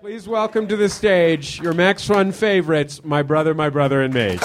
Please welcome to the stage your Max Fun favorites, My Brother, and Me.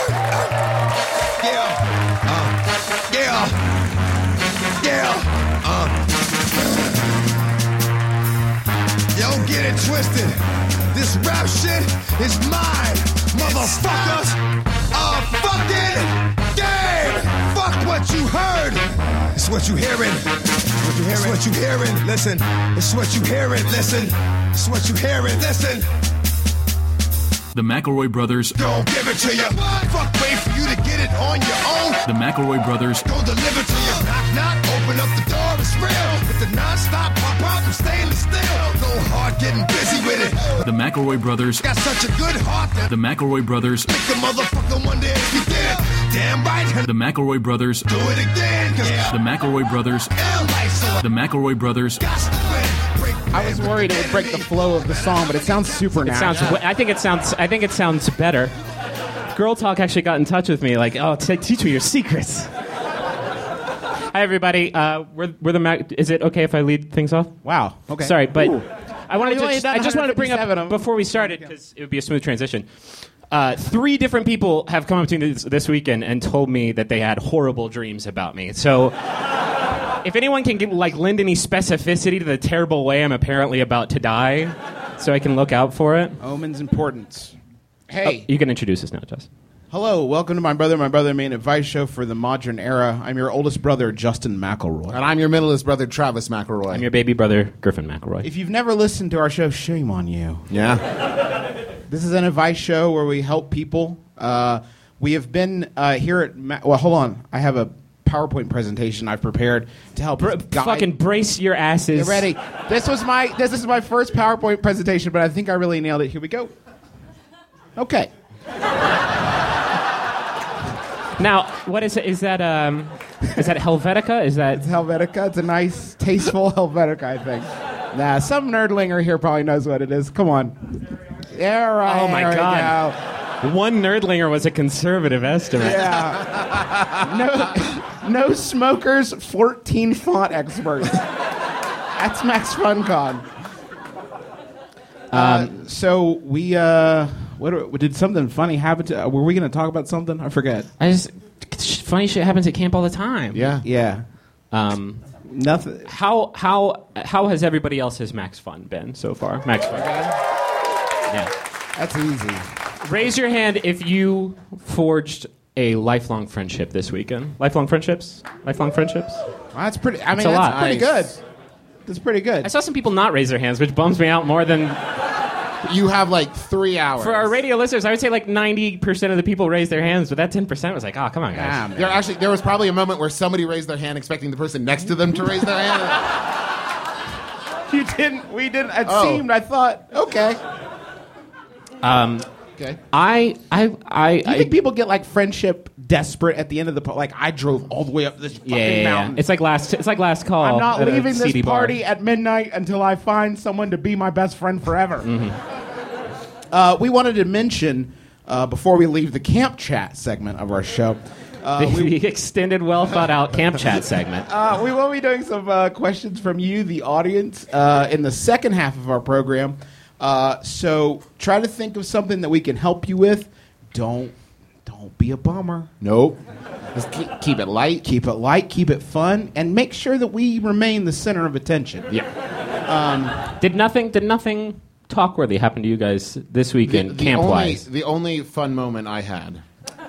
Don't get it twisted. This rap shit is mine, motherfuckers. A fucking game. Fuck what you heard. It's what you hearing. It's what you hearing. Listen. It's what you hearing. Listen. It's what you hearing. Listen. The McElroy Brothers Don't give it to you. Fuck, wait for you to get it on your own. The McElroy Brothers Don't deliver to you. Knock, knock, open up the door, it's real. With the non-stop pop-up, I'm stainless steel. No hard getting busy with it. The McElroy Brothers Got such a good heart that The McElroy Brothers make the motherfucker wonder if you did it. Damn right. The McElroy Brothers Do it again. Cause The McElroy Brothers The McElroy Brothers got to win. Break I was worried it would break the flow of the song, but it sounds super natural. I think it sounds better. Girl Talk actually got in touch with me, like, oh, teach me your secrets. Hi, everybody. We're the Mac. Is it okay if I lead things off? Wow. Okay. Sorry, but Ooh. I just wanted to bring 157 of up them. before we started because it would be a smooth transition. 3 different people have come up to me this weekend and told me that they had horrible dreams about me. So, if anyone can lend any specificity to the terrible way I'm apparently about to die, so I can look out for it. Omen's importance. Hey. You can introduce us now, Jess. Hello. Welcome to My Brother, and Me, an advice show for the modern era. I'm your oldest brother, Justin McElroy. And I'm your middleest brother, Travis McElroy. I'm your baby brother, Griffin McElroy. If you've never listened to our show, shame on you. Yeah. This is an advice show where we help people. We have been here at... well, hold on. I have a PowerPoint presentation I've prepared to help guide. Fucking brace your asses. Get ready. This is my first PowerPoint presentation, but I think I really nailed it. Here we go. Okay. Now, what is it? Is that Helvetica? Is that... It's Helvetica. It's a nice, tasteful Helvetica, I think. Nah, some nerdlinger here probably knows what it is. Come on. Yeah, right. Oh, my there we God. go. One nerdlinger was a conservative estimate. Yeah. No smokers, 14 font experts. That's Max FunCon. So we... did something funny happen to... were we going to talk about something? I forget. Funny shit happens at camp all the time. Yeah. Yeah. Nothing. How has everybody else's Max Fun been so far? Max Fun. Yeah. That's easy. Raise your hand if you forged a lifelong friendship this weekend. Lifelong friendships? Lifelong friendships? Well, that's pretty... I mean, a that's lot. pretty good. Nice. That's pretty good. I saw some people not raise their hands, which bums me out more than... You have like 3 hours. For our radio listeners, I would say like 90% of the people raised their hands, but that 10% was like, oh, come on, guys. Yeah, There was probably a moment where somebody raised their hand expecting the person next to them to raise their hand. You didn't. We didn't. It seemed. I thought. Okay. Okay. I think people get like friendship desperate at the end of the like I drove all the way up this fucking mountain. It's like last call. I'm not at a leaving this seedy bar. party at midnight until I find someone to be my best friend forever. Mm-hmm. We wanted to mention before we leave the camp chat segment of our show. The extended, well thought out camp chat segment. We will be doing some questions from you, the audience, in the second half of our program. So try to think of something that we can help you with. Don't be a bummer. Nope. Just keep it light. Keep it light, keep it fun, and make sure that we remain the center of attention. Yeah. Did nothing talkworthy happen to you guys this weekend, camp-wise? The only fun moment I had...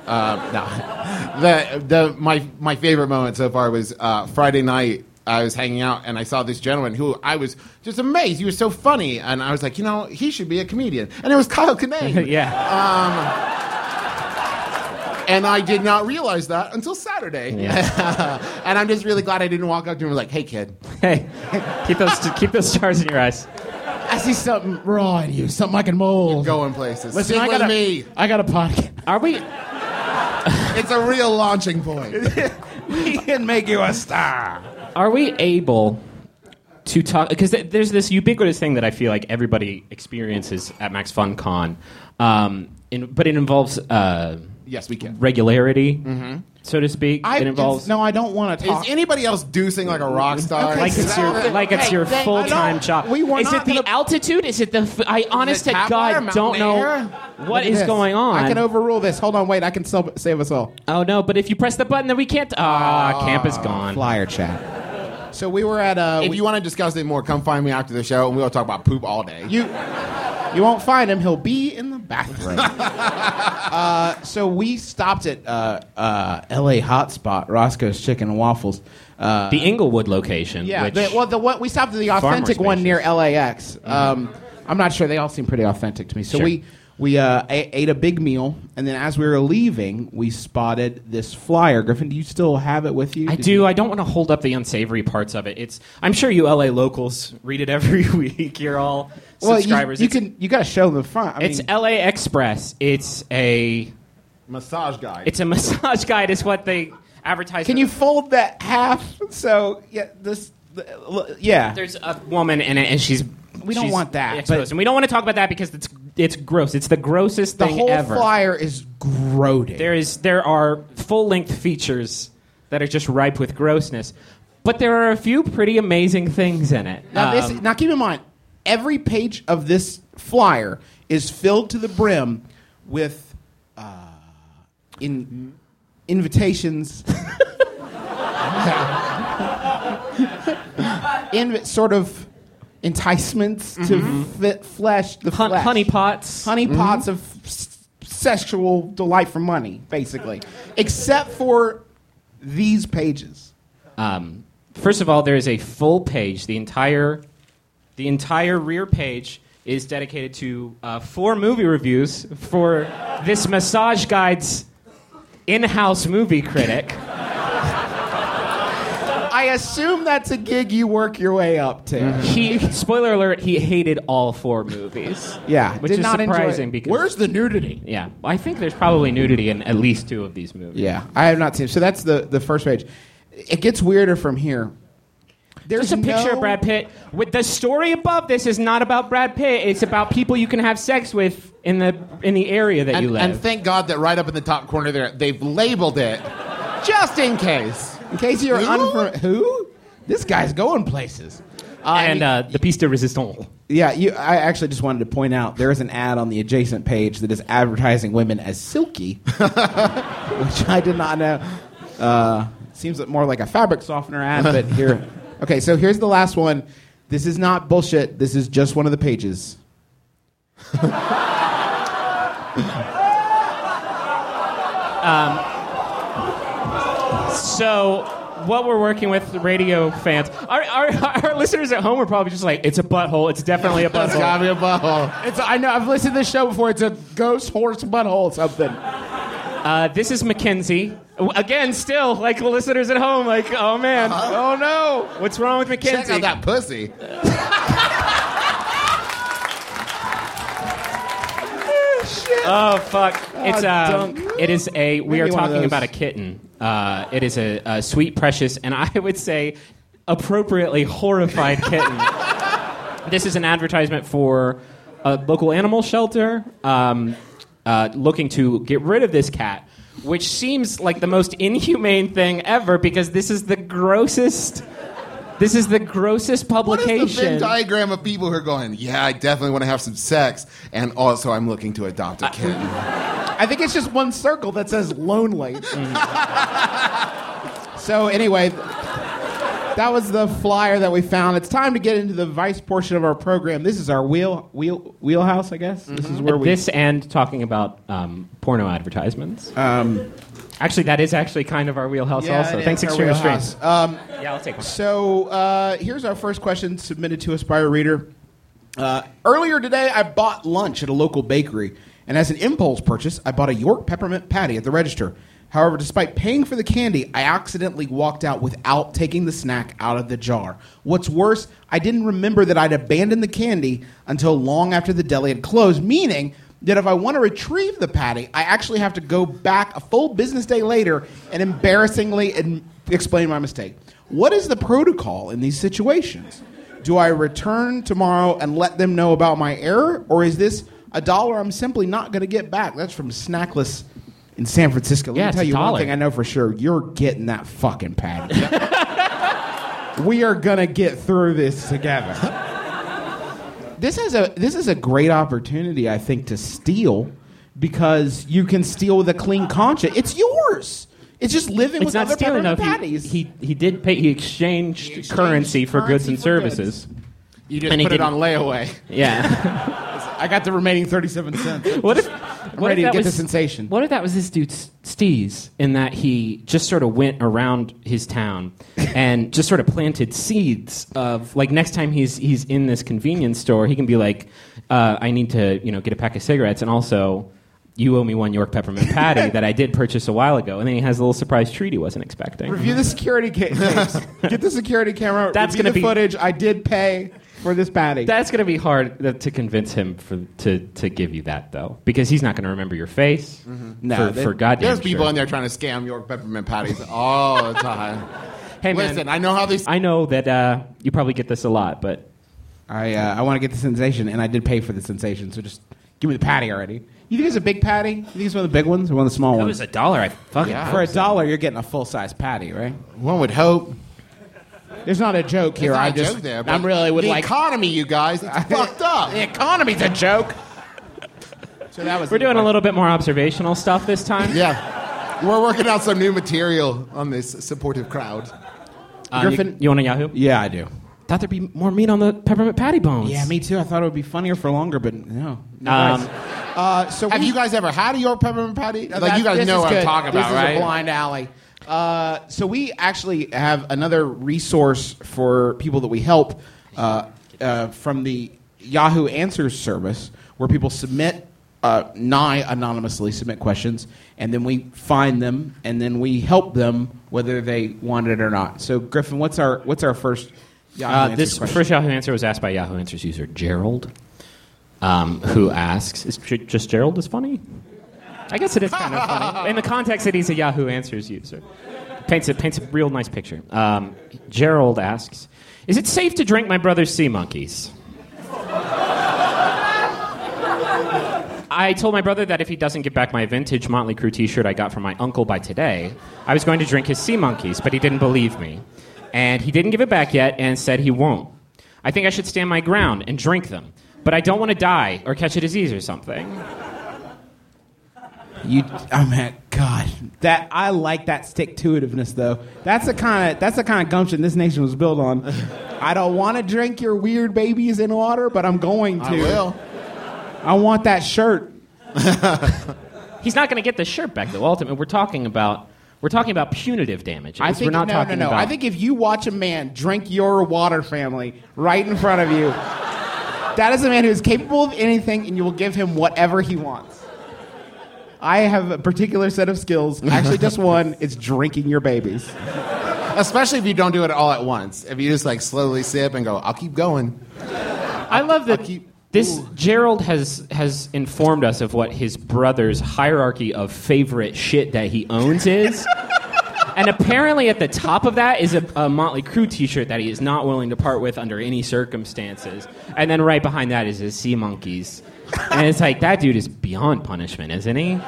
my favorite moment so far was Friday night. I was hanging out and I saw this gentleman who I was just amazed. He was so funny, and I was like, he should be a comedian. And it was Kyle Kinane. Yeah. And I did not realize that until Saturday. Yeah. And I'm just really glad I didn't walk up to him and be like, "Hey, kid." Hey, keep those stars in your eyes. I see something raw in you, something I can mold. Going places. Listen, Stick with me. I got a podcast. Are we? It's a real launching point. We can make you a star. Are we able to talk? Because there's this ubiquitous thing that I feel like everybody experiences at Max Fun Con, but it involves Yes, we can. regularity, so to speak. It involves no, I don't want to talk. Is anybody else dosing like a rock star? like it's your full-time job. We were is not it the gonna- altitude? Is it the? I honest to Tapwire, God Mount don't know Mayor? what Look at is this. going on. I can overrule this. Hold on, wait. I can save us all. Oh no! But if you press the button, then we can't. Camp is gone. Flyer chat. So we were at If you want to discuss it more, come find me after the show, and we'll talk about poop all day. You won't find him. He'll be in the bathroom. So we stopped at L.A. Hotspot, Roscoe's Chicken and Waffles. The Inglewood location. Yeah. Which, We stopped at the authentic more one near spacious. LAX. I'm not sure. They all seem pretty authentic to me. So Sure. we ate a big meal, and then as we were leaving, we spotted this flyer. Griffin, do you still have it with you? I do. I don't want to hold up the unsavory parts of it. I'm sure you LA locals read it every week. You're all subscribers. You got to show the front. I It's mean, LA Express. It's a Massage guy. It's a massage guide, is what they advertise. can you fold that half? So yeah. There's a woman in it, and she's. We don't want that, exposed. but- And we don't want to talk about that because it's gross. It's the grossest The thing whole ever. flyer is grody. There are full-length features that are just ripe with grossness, but there are a few pretty amazing things in it. Now keep in mind, every page of this flyer is filled to the brim with invitations, sort of enticements to flesh the flesh. honeypots. Honeypots of sexual delight for money, basically, except for these pages. First of all, there is a full page. The entire rear page is dedicated to 4 movie reviews for this massage guide's in-house movie critic. I assume that's a gig you work your way up to. Spoiler alert, he hated all 4 movies. Yeah, which did is not enjoy surprising it. because Where's the nudity? Yeah, I think there's probably nudity in at least 2 of these movies. Yeah, I have not seen it. So that's the first page. It gets weirder from here. There's a picture of Brad Pitt. With the story above this is not about Brad Pitt. It's about people you can have sex with in the area that you live. And thank God that right up in the top corner there, they've labeled it just in case. In case you're unfamiliar. Who? This guy's going places. The piece de resistance. Yeah, I actually just wanted to point out there is an ad on the adjacent page that is advertising women as silky, which I did not know. Seems more like a fabric softener ad, but here. Okay, so here's the last one. This is not bullshit. This is just one of the pages. So, what we're working with, radio fans, our listeners at home are probably just like, it's a butthole. It's definitely a It's butthole. gotta be a butthole. I know. I've listened to this show before. It's a ghost horse butthole something. This is Mackenzie. Again, still, like listeners at home, like, oh man, oh no, what's wrong with Mackenzie? Check out that pussy. Oh fuck! It's dunk. it is a. We Maybe are one of talking those. about a kitten. It is a sweet, precious, and I would say appropriately horrified kitten. This is an advertisement for a local animal shelter looking to get rid of this cat, which seems like the most inhumane thing ever because this is the grossest. This is the grossest What is the publication. Venn diagram of people who are going, yeah, I definitely want to have some sex, and also I'm looking to adopt a kitten. I think it's just one circle that says lonely. So anyway, that was the flyer that we found. It's time to get into the vice portion of our program. This is our wheelhouse, I guess. This is where we. This and talking about porno advertisements. Actually, that is actually kind of our wheelhouse also. Thanks, Extreme Restraints. Yeah, I'll take one. So here's our first question submitted to us by a reader. Earlier today, I bought lunch at a local bakery, and as an impulse purchase, I bought a York peppermint patty at the register. However, despite paying for the candy, I accidentally walked out without taking the snack out of the jar. What's worse, I didn't remember that I'd abandoned the candy until long after the deli had closed, meaning that if I want to retrieve the patty, I actually have to go back a full business day later and embarrassingly explain my mistake. What is the protocol in these situations? Do I return tomorrow and let them know about my error, or is this $1 I'm simply not going to get back? That's from Snackless in San Francisco. Yeah, Let me tell it's you one $1. thing I know for sure. You're getting that fucking patty. We are going to get through this together. This is a great opportunity, I think, to steal because you can steal with a clean conscience. It's yours. It's just living It's with not other stealing peppermint enough. patties. He did pay. He exchanged currency for goods and services. You just And he put it didn't- on layaway. Yeah. I got the remaining 37 cents. What if? I'm ready to get the sensation. What if that was this dude Steez, in that he just sort of went around his town and just sort of planted seeds of, like, next time he's in this convenience store, he can be like, I need to get a pack of cigarettes, and also you owe me one York peppermint patty that I did purchase a while ago, and then he has a little surprise treat he wasn't expecting. Review the security tapes. Get the security camera. That's Review gonna the be- footage. I did pay for this patty. That's going to be hard to convince him to give you that, though, because he's not going to remember your face No, for goddamn There's people sure. in there trying to scam York peppermint patties all the time. Hey, man, Listen, I know how these. I know that you probably get this a lot, but I want to get the sensation, and I did pay for the sensation, so just give me the patty already. You think it's a big patty? You think it's one of the big ones or one of the small it ones? was $1. I fucking For $1, you're getting a full-size patty, right? One would hope. There's not a joke here. There's I not a just, joke there, but I'm really would the like. economy, you guys. It's fucked up. The economy's a joke. So that was. We're doing a little bit more observational stuff this time. Yeah. We're working out some new material on this supportive crowd. Griffin. You want a Yahoo? Yeah, I do. Thought there'd be more meat on the peppermint patty bones. Yeah, me too. I thought it would be funnier for longer, but no. So Have you guys ever had a York peppermint patty? Like, That's- you guys this know is what I'm good. talking about, This right? is a blind alley. So we actually have another resource for people that we help from the Yahoo Answers service, where people submit anonymously submit questions, and then we find them, and then we help them whether they want it or not. So Griffin, what's our first Yahoo Answers This question? first Yahoo answer was asked by Yahoo Answers user Gerald, who asks, "Is just Gerald is funny?" I guess it is kind of funny in the context that he's a Yahoo Answers user. Paints a real nice picture. Gerald asks, "Is it safe to drink my brother's sea monkeys?" I told my brother that if he doesn't get back my vintage Motley Crue t-shirt I got from my uncle by today, I was going to drink his sea monkeys, but he didn't believe me. And he didn't give it back yet and said he won't. I think I should stand my ground and drink them, but I don't want to die or catch a disease or something. God, that I like that stick-to-itiveness though. That's the kind of gumption this nation was built on. I don't want to drink your weird babies in water, but I'm going to. I will. I want that shirt. He's not going to get the shirt back though. Ultimately, we're talking about punitive damages. I think we're not talking about. I think if you watch a man drink your water family right in front of you, that is a man who is capable of anything, and you will give him whatever he wants. I have a particular set of skills. Actually, just one. It's drinking your babies. Especially if you don't do it all at once. If you just like slowly sip and go, I'll keep going. I love that Gerald has informed us of what his brother's hierarchy of favorite shit that he owns is. And apparently at the top of that is a Motley Crue t-shirt that he is not willing to part with under any circumstances. And then right behind that is his sea monkeys. And it's like, that dude is beyond punishment, isn't he?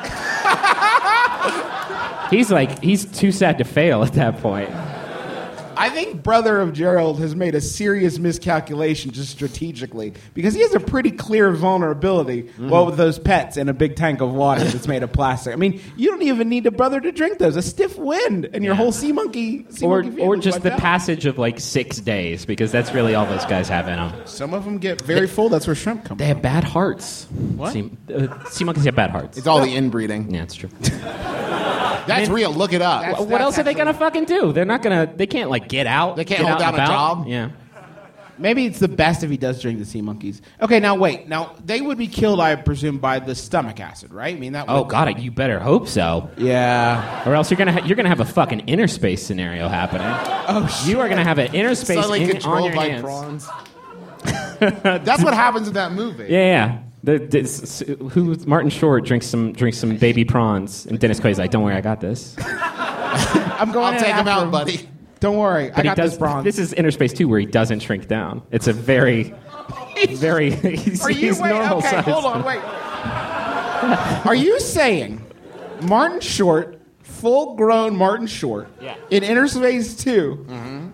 He's too sad to fail at that point. I think brother of Gerald has made a serious miscalculation just strategically, because he has a pretty clear vulnerability. Well, with those pets and a big tank of water that's made of plastic. I mean, you don't even need a brother to drink those. A stiff wind and your whole sea monkey Or family's just wiped the out. passage of like 6 days, because that's really all those guys have in them. Some of them get very full. That's where shrimp come They have bad hearts. What? Sea monkeys have bad hearts. It's all the inbreeding. Yeah, it's true. That's real. Look it up. What else are they gonna fucking do? They're not gonna. They can't like get out. They can't get hold out and down a about. job? Yeah. Maybe it's the best if he does drink the sea monkeys. Okay, now wait. Now, they would be killed, I presume, by the stomach acid, right? I mean, that. Oh would- god, you better hope so. Yeah. Or else you're gonna have a fucking inner space scenario happening. Oh, shit. You are gonna have an inner space Suddenly on your controlled by hands. prawns. That's what happens in that movie. Yeah. Martin Short drinks some baby prawns, and Dennis Quaid's like, "Don't worry, I got this." I'm going I'll in take him after out, buddy. Don't worry. I But he got does. this bronze. This is Inner Space 2, where he doesn't shrink down. It's a very. He's, Are you he's wait, normal okay, size. hold on, wait. Are you saying Martin Short, full-grown Martin Short, in Inner Space 2,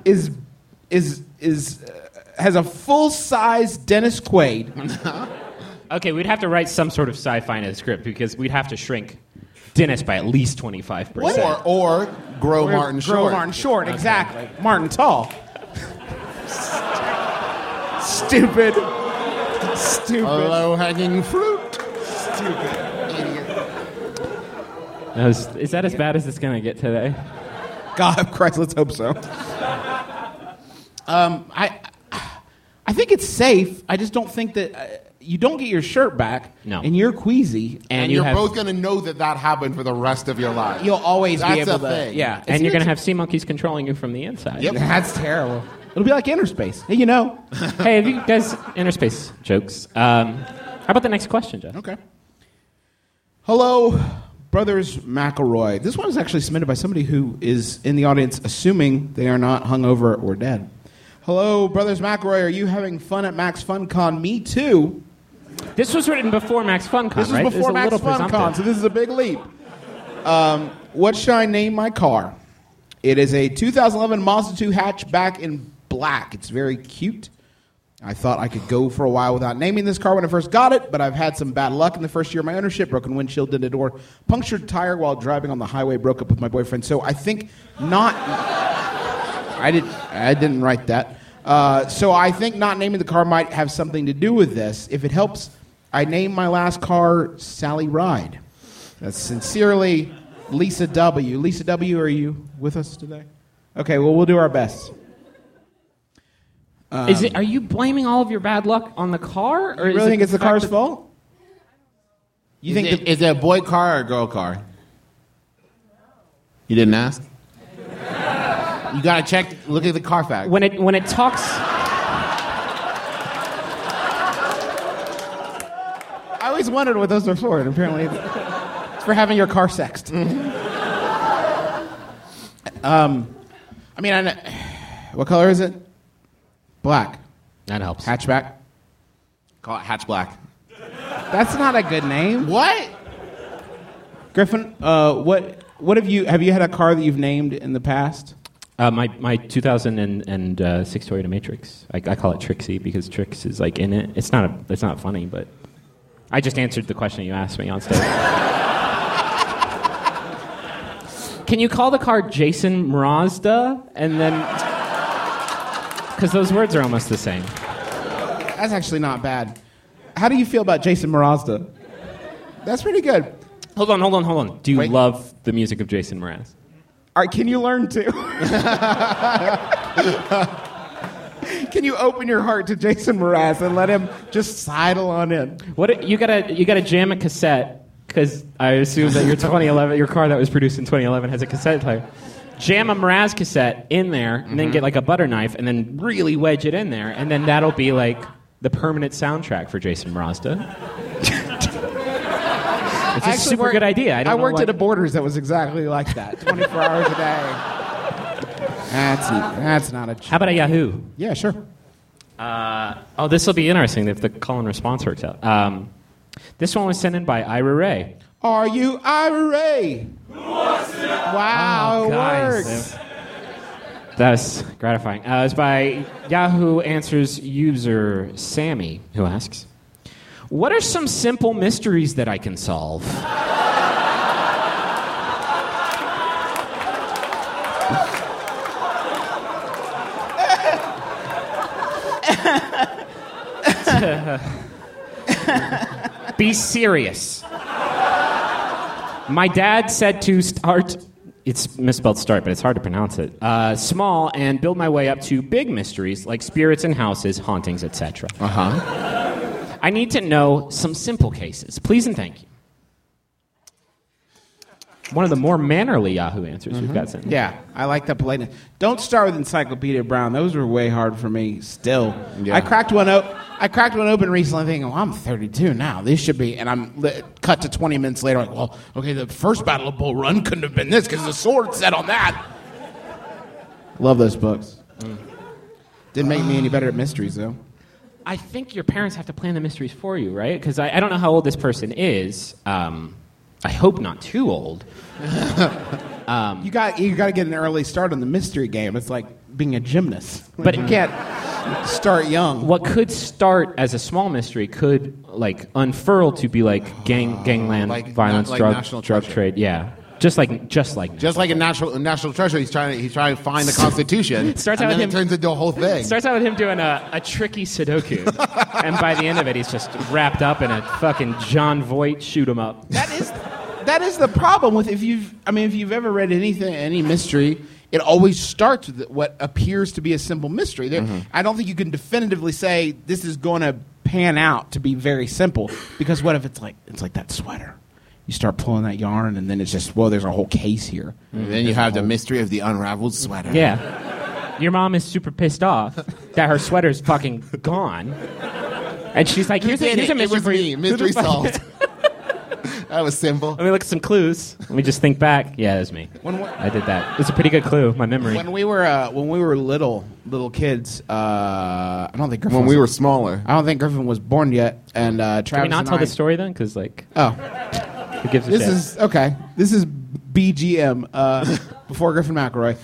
has a full-size Dennis Quaid. Okay, we'd have to write some sort of sci-fi in a script because we'd have to shrink Dennis by at least 25%. Or grow Martin Short. Grow Martin Short, exactly. Martin Tall. Stupid. Low-hanging fruit. Stupid. Idiot. Is that as bad as it's going to get today? God Christ, let's hope so. I think it's safe. I just don't think that you don't get your shirt back. No. And you're queasy. And you're both going to know that happened for the rest of your life. You'll always be That's able a to. thing. Yeah. And you're going to have sea monkeys controlling you from the inside. Yep. That's terrible. It'll be like Inner Space. Hey, you know. Hey, have you guys inner space jokes? How about the next question, Jeff? Okay. Hello, Brothers McElroy. This one is actually submitted by somebody who is in the audience, assuming they are not hungover or dead. Hello, Brothers McElroy. Are you having fun at Max FunCon? Me too. This was written before Max FunCon, This right? was before This is a Max little FunCon, presumptive. so this is a big leap. What should I name my car? It is a 2011 Mazda 2 hatchback in black. It's very cute. I thought I could go for a while without naming this car when I first got it, but I've had some bad luck in the first year of my ownership. Broken windshield, dented door, punctured tire while driving on the highway, broke up with my boyfriend. So I think not... I didn't write that. So I think not naming the car might have something to do with this. If it helps, I named my last car Sally Ride. That's sincerely Lisa W. Lisa W., are you with us today? Okay, well, we'll do our best. Are you blaming all of your bad luck on the car? Or You really think it's the car's fault? You think Is it a boy car or a girl car? You didn't ask? You got to check, look at the Carfax. when it talks... I always wondered what those were for, and apparently it's for having your car sexed. What color is it? Black. That helps. Hatchback. Call it Hatch Black. That's not a good name. What? Griffin, what have you had a car that you've named in the past? My 2006 Toyota Matrix. I call it Trixie because Trix is like in it. It's not funny, but I just answered the question you asked me on stage. Can you call the car Jason Mrazda? And then, because those words are almost the same. That's actually not bad. How do you feel about Jason Mrazda? That's pretty good. Hold on. Do you Wait. love the music of Jason Mraz? All right, can you learn to? Can you open your heart to Jason Mraz and let him just sidle on in? You gotta jam a cassette because I assume that your car that was produced in 2011 has a cassette player. Jam a Mraz cassette in there, and then get like a butter knife, and then really wedge it in there, and then that'll be like the permanent soundtrack for Jason Mrazda. It's a super good idea. I worked at a Borders that was exactly like that, 24 hours a day. That's not a joke. How about a Yahoo? Yeah, sure. This will be interesting if the call and response works out. This one was sent in by Ira Ray. Are you Ira Ray? Wow, it works. That's gratifying. It's by Yahoo Answers user Sammy, who asks, what are some simple mysteries that I can solve? Be serious. My dad said to start, it's misspelled start, but it's hard to pronounce it, small and build my way up to big mysteries like spirits in houses, hauntings, etc. I need to know some simple cases. Please and thank you. One of the more mannerly Yahoo answers we've got sent. Yeah, I like that politeness. Don't start with Encyclopedia Brown. Those were way hard for me still. Yeah. I cracked one open recently thinking, well, I'm 32 now. This should be, and I'm cut to 20 minutes later, like, well, okay, the first Battle of Bull Run couldn't have been this because the sword set on that. Love those books. Didn't make me any better at mysteries, though. I think your parents have to plan the mysteries for you, right? Because I don't know how old this person is, I hope not too old. You got to get an early start on the mystery game. It's like being a gymnast. Like, But- you can't start young. What could start as a small mystery could like unfurl to be like gangland Like- violence, like drug National drug Treasure. trade. Yeah, just like Just like a national treasure, he's trying to find the Constitution. Starts and out then with it him- turns into a whole thing. starts out with him doing a tricky Sudoku, and by the end of it, he's just wrapped up in a fucking John Voight shoot 'em up. That is the problem with if you've ever read any mystery, it always starts with what appears to be a simple mystery. I don't think you can definitively say this is going to pan out to be very simple, because what if it's like that sweater? You start pulling that yarn, and then it's just, well, there's a whole case here. And then you have the mystery of the unraveled sweater. Yeah, your mom is super pissed off that her sweater's fucking gone, and she's like, "Here's a It mystery was for me. you." Mystery solved. That was simple. Let me look at some clues. Let me just think back. Yeah, it was me. I did that. It's a pretty good clue. My memory. When we were little kids, I don't think Griffin When we were smaller. I don't think Griffin was born yet, and Travis. Can we not and tell I- the story then? Because like, Oh, who gives a this shit? is okay. This is BGM before Griffin McElroy,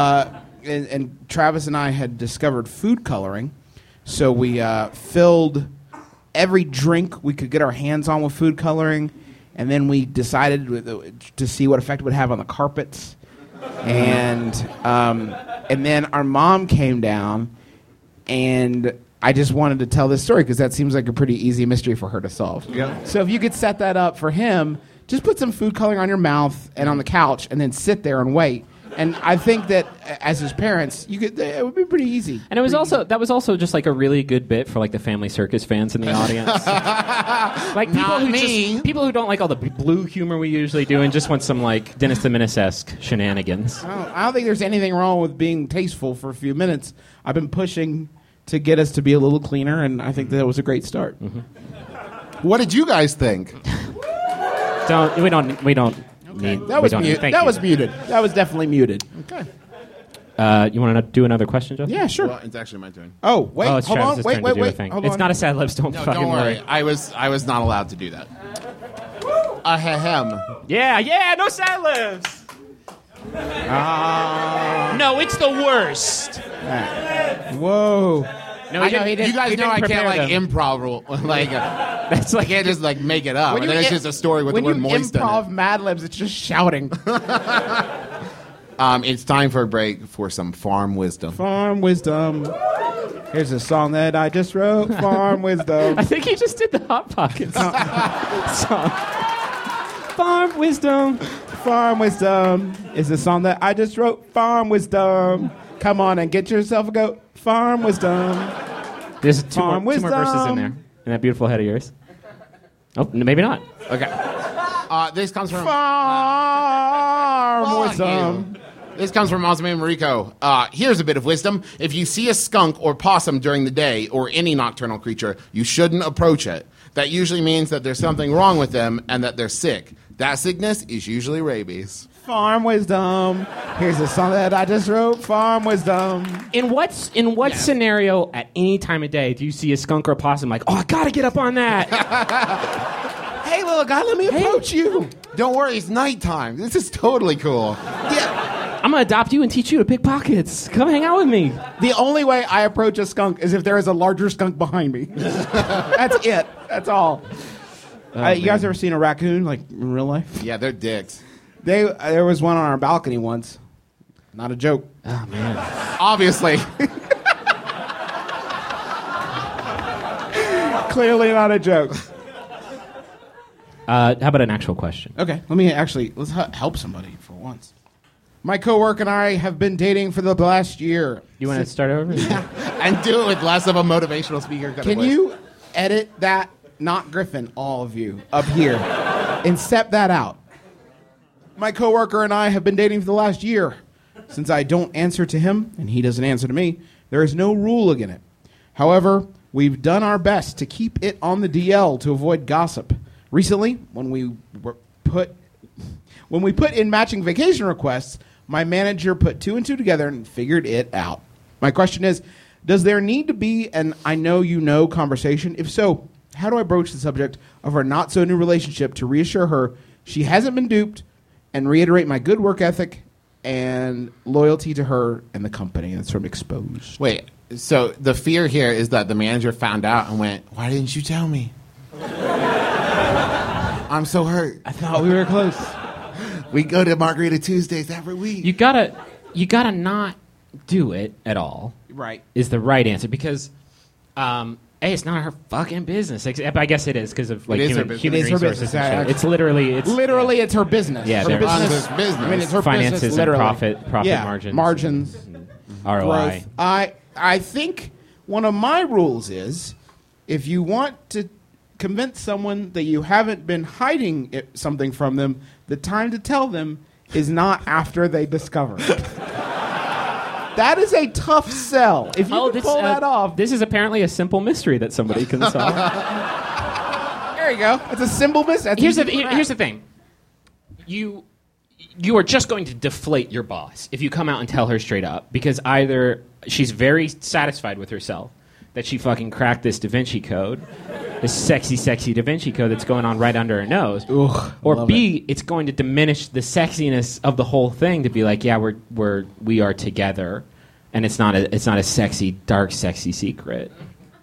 and Travis and I had discovered food coloring, so we filled every drink we could get our hands on with food coloring, and then we decided to see what effect it would have on the carpets, and then our mom came down, and I just wanted to tell this story because that seems like a pretty easy mystery for her to solve. Yeah. So if you could set that up for him, just put some food coloring on your mouth and on the couch, and then sit there and wait. And I think that as his parents, it would be pretty easy. And that was also just like a really good bit for like the Family Circus fans in the audience. Like people who don't like all the blue humor we usually do and just want some like Dennis the Menace-esque shenanigans. I don't think there's anything wrong with being tasteful for a few minutes. I've been pushing to get us to be a little cleaner, and I think that was a great start. What did you guys think? We don't need. That was we don't- muted. thank That you. was muted. That was definitely muted. Okay. You want to do another question, Justin? Yeah, sure. Well, it's actually my turn. Oh, wait, Oh, it's hold Travis's on. turn Wait. to do a thing. Hold It's on. not a sad lips. Don't No, fucking don't worry. worry. I was not allowed to do that. Ahem. Yeah, no sad lips. No, it's the worst. Whoa. No, I know, you guys know I can't like him. improv. Like, That's I like can't just like make it up. When And you then it's im- just a story with the when word you moist in improv it. Mad Libs, it's just shouting. It's time for a break for some farm wisdom. Farm wisdom. Here's a song that I just wrote. Farm wisdom. I think he just did the Hot Pockets song. Farm wisdom. Farm wisdom is a song that I just wrote. Farm wisdom. Come on and get yourself a goat. Farm wisdom. There's two Farm more verses in wisdom. there. In that beautiful head of yours. Oh, maybe not. Okay. This comes from Farm Fuck wisdom. you. This comes from Osman Mariko. Here's a bit of wisdom. If you see a skunk or possum during the day or any nocturnal creature, you shouldn't approach it. That usually means that there's something wrong with them and that they're sick. That sickness is usually rabies. Farm wisdom. Here's a song that I just wrote. Farm wisdom. In what scenario at any time of day do you see a skunk or a possum like, oh, I gotta get up on that? Hey, little guy, let me approach you. Don't worry, it's nighttime. This is totally cool. I'm gonna adopt you and teach you to pick pockets. Come hang out with me. The only way I approach a skunk is if there is a larger skunk behind me. That's it. That's all. You guys ever seen a raccoon, like, in real life? Yeah, they're dicks. There was one on our balcony once. Not a joke. Oh man. Obviously. Clearly not a joke. How about an actual question? Okay, let's help somebody for once. My coworker and I have been dating for the last year. You want to start over? And do it with less of a motivational speaker. kind of Can voice. you edit that, not Griffin, all of you, up here, and step that out? My coworker and I have been dating for the last year. Since I don't answer to him, and he doesn't answer to me, there is no rule against it. However, we've done our best to keep it on the DL to avoid gossip. Recently, when we put in matching vacation requests, my manager put two and two together and figured it out. My question is, does there need to be an I know you know conversation? If so, how do I broach the subject of our not so new relationship to reassure her she hasn't been duped, and reiterate my good work ethic and loyalty to her and the company. That's from Exposed. Wait, so the fear here is that the manager found out and went, "Why didn't you tell me? I'm so hurt. I thought we were close. We go to Margarita Tuesdays every week." You gotta not do it at all. Right. Is the right answer because, it's not her fucking business. I guess it is because of like It is her human business. It is her resources business. and shit. It's literally It's her business. Yeah, her they're- business. It's business. I mean, it's her finances business, and literally. profit margins, ROI. Growth. I think one of my rules is if you want to convince someone that you haven't been hiding something from them, the time to tell them is not after they discover it. That is a tough sell. If you can pull that off, This is apparently a simple mystery that somebody can solve. there you go. It's a simple business. Here's the thing. You are just going to deflate your boss if you come out and tell her straight up, because either she's very satisfied with herself that she fucking cracked this Da Vinci Code, this sexy Da Vinci Code that's going on right under her nose, or B, it's going to diminish the sexiness of the whole thing to be like, yeah, we are together, and it's not a sexy, dark, sexy secret.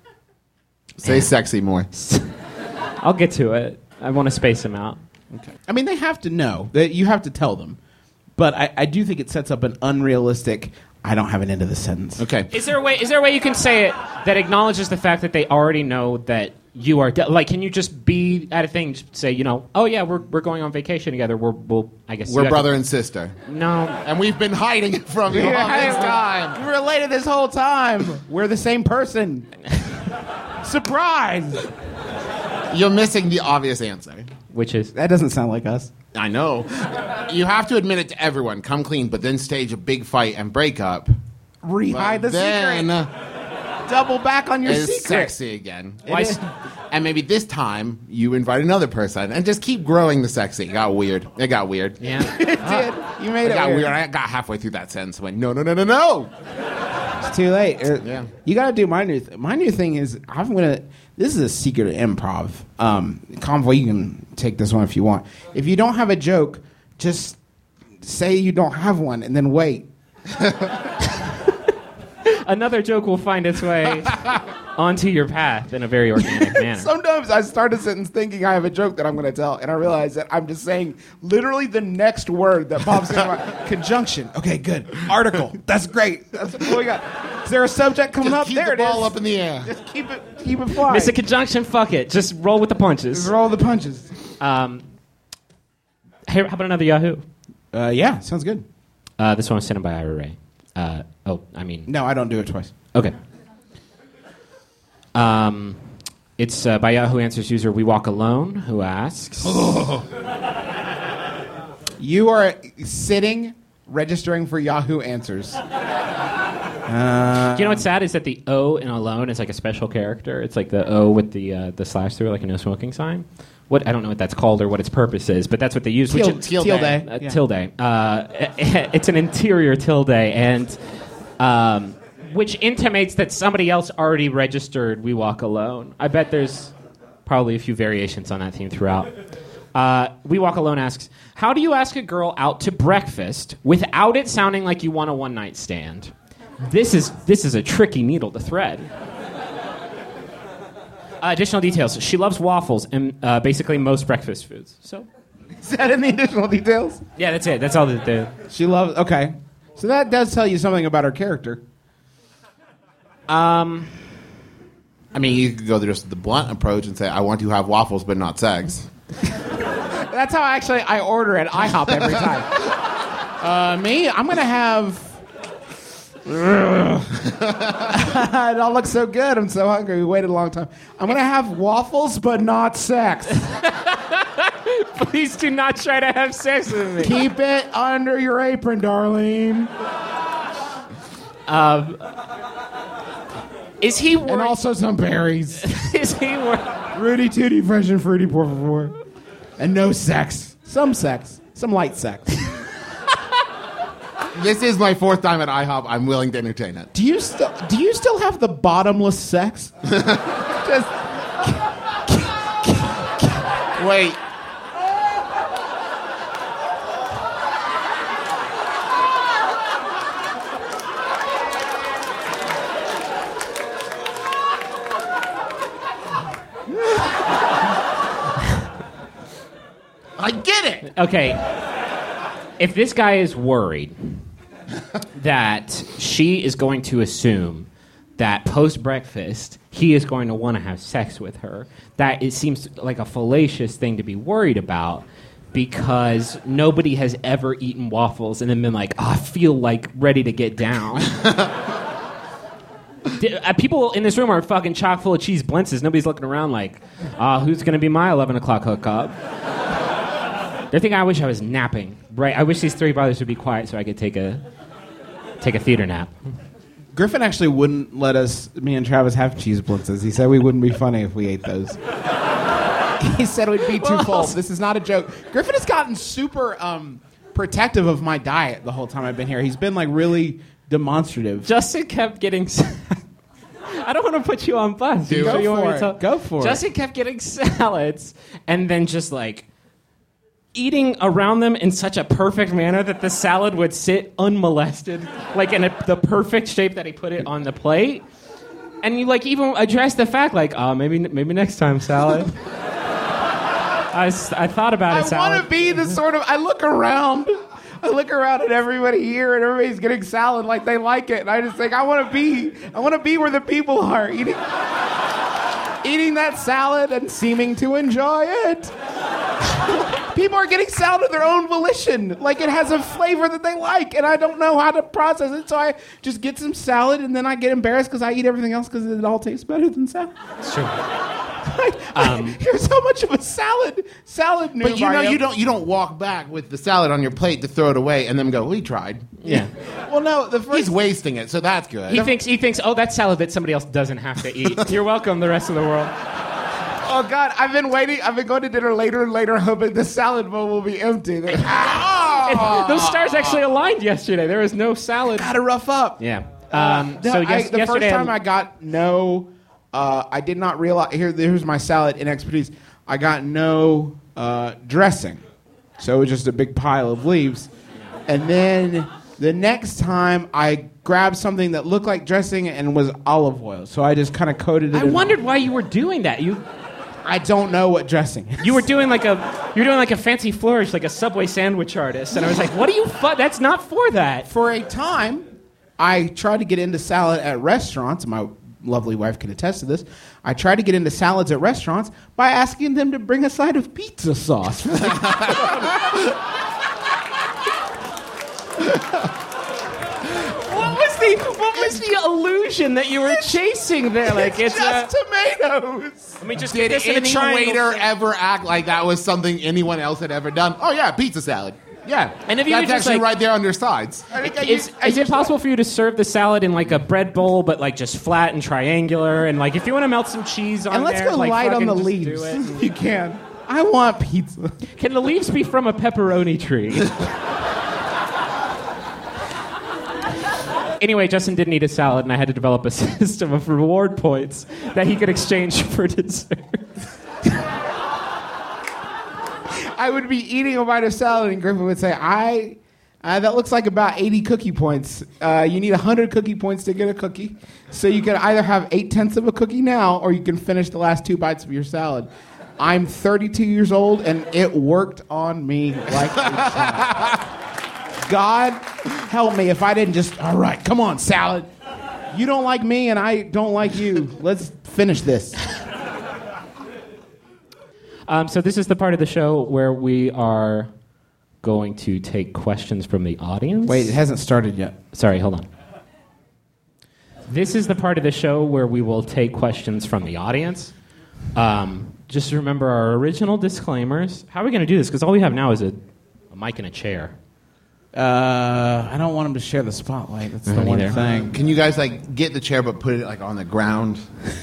Say sexy more. I'll get to it. I want to space them out. Okay. I mean, they have to know that you have to tell them, but I do think it sets up an unrealistic. I don't have an end of the sentence. Okay. Is there a way you can say it that acknowledges the fact that they already know that you are like? Can you just be at a thing, just say, oh yeah, we're going on vacation together. We're Brother and sister, No, and we've been hiding it from you all this time. We related this whole time. We're the same person. Surprise! You're missing the obvious answer. which is That doesn't sound like us. I know. You have to admit it to everyone. Come clean, but then stage a big fight and break up. Rehide the then secret. Double back on your it's secret. sexy again. why. And maybe this time you invite another person and just keep growing the sexy. It got weird. Yeah, It did. You made It it got weird. weird. I got halfway through that sentence and went, no. It's too late. Yeah. You got to do my new thing. My new thing is this is a secret improv. Convoy, you can take this one if you want. If you don't have a joke, just say you don't have one and then wait. another joke will find its way onto your path in a very organic manner. Sometimes I start a sentence thinking I have a joke that I'm going to tell, and I realize that I'm just saying literally the next word that pops into my conjunction. Okay, good. Article. That's great. That's what we got. Is there a subject coming Just up? keep There the it is. ball up in the air. Just keep it flying. Miss a conjunction, fuck it. Just roll with the punches. Just roll the punches. Hey, how about another Yahoo? Yeah, sounds good. This one was sent in by Ira Ray. No, I don't do it twice. Okay. It's by Yahoo Answers user We Walk Alone, who asks... You are sitting, registering for Yahoo Answers. You know what's sad is that the O in Alone is like a special character. It's like the O with the slash through, like a no smoking sign. I don't know what that's called or what its purpose is, but that's what they use. Tilde. Tilde. Yeah. Tilde. It's an interior tilde, and which intimates that somebody else already registered We Walk Alone. I bet there's probably a few variations on that theme throughout. We Walk Alone asks, how do you ask a girl out to breakfast without it sounding like you want a one-night stand? This is a tricky needle to thread. Additional details. She loves waffles and basically most breakfast foods. So, Is that in the additional details? yeah, that's it. That's all that the... She loves... Okay. So that does tell you something about her character. I mean, you could go just the blunt approach and say, I want to have waffles, but not sex. That's how I order at IHOP every time. Me? I'm going to have... It all looks so good. I'm so hungry. We waited a long time. I'm going to have waffles, but not sex. Please do not try to have sex with me. Keep it under your apron, Darlene. Is he worried? And also some berries. Is he worried? Rudy Tooty, fresh and fruity, por favor. And no sex. Some sex. Some light sex. This is my fourth time at IHOP. I'm willing to entertain it. Do you still have the bottomless sex? Just Wait. I get it. Okay. If this guy is worried that she is going to assume that post-breakfast he is going to want to have sex with her, that it seems like a fallacious thing to be worried about because nobody has ever eaten waffles and then been like, I feel like ready to get down. People in this room are fucking chock full of cheese blintzes. Nobody's looking around like, who's going to be my 11 o'clock hookup? They're thinking, I wish I was napping. Right? I wish these three brothers would be quiet so I could take a theater nap. Griffin actually wouldn't let me and Travis have cheese blintzes. He said we wouldn't be funny if we ate those. He said we'd be too full. This is not a joke. Griffin has gotten super protective of my diet the whole time I've been here. He's been like really demonstrative. Justin kept getting... I don't want to put you on blast. Dude, go for it. Justin kept getting salads and then just like eating around them in such a perfect manner that the salad would sit unmolested, like in the perfect shape that he put it on the plate. And you like even address the fact like, maybe next time, salad. I thought about it, salad. I want to be the sort of... I look around at everybody here, and everybody's getting salad like they like it, and I just think I want to be where the people are eating that salad and seeming to enjoy it. People are getting salad of their own volition, like it has a flavor that they like, and I don't know how to process it, so I just get some salad, and then I get embarrassed because I eat everything else because it all tastes better than salad. It's true. Here's how much of a salad noob. But you don't walk back with the salad on your plate to throw it away and then go, we tried. Yeah. Well, no, he's wasting it, so that's good. He thinks, oh, that's salad that somebody else doesn't have to eat. You're welcome, the rest of the world. Oh, God, I've been waiting. I've been going to dinner later and later, hoping the salad bowl will be empty. Those stars actually aligned yesterday. There was no salad. Gotta rough up. Yeah. The first time I got no... I did not realize... Here's my salad inexpertise. I got no dressing. So it was just a big pile of leaves. And then the next time, I grabbed something that looked like dressing and was olive oil. So I just kind of coated it. I wondered why you were doing that. I don't know what dressing is. You were doing like a fancy flourish, like a Subway sandwich artist. And I was like, what are you... That's not for that. For a time, I tried to get into salad at restaurants. My lovely wife can attest to this. I tried to get into salads at restaurants by asking them to bring a side of pizza sauce. What was the illusion that you were chasing there? Like it's just tomatoes. Let me just Did get this in a any triangle. waiter ever act like that was something anyone else had ever done? Oh yeah, pizza salad. Yeah, and if you that's just actually like, right there on their sides. Is it possible for you to serve the salad in like a bread bowl, but like just flat and triangular? And like if you want to melt some cheese on and let's there, go like, light on the just leaves. do it. If you can. I want pizza. Can the leaves be from a pepperoni tree? Anyway, Justin didn't eat a salad, and I had to develop a system of reward points that he could exchange for dessert. I would be eating a bite of salad, and Griffin would say, that looks like about 80 cookie points. You need 100 cookie points to get a cookie. So you can either have 8/10 of a cookie now, or you can finish the last 2 bites of your salad. I'm 32 years old, and it worked on me like a charm. God help me if I didn't just, all right, come on, salad. You don't like me, and I don't like you. Let's finish this. So this is the part of the show where we are going to take questions from the audience. Wait, it hasn't started yet. Sorry, hold on. This is the part of the show where we will take questions from the audience. Just remember our original disclaimers. How are we going to do this? Because all we have now is a mic and a chair. I don't want him to share the spotlight. That's the one thing. Can you guys like get the chair but put it like on the ground?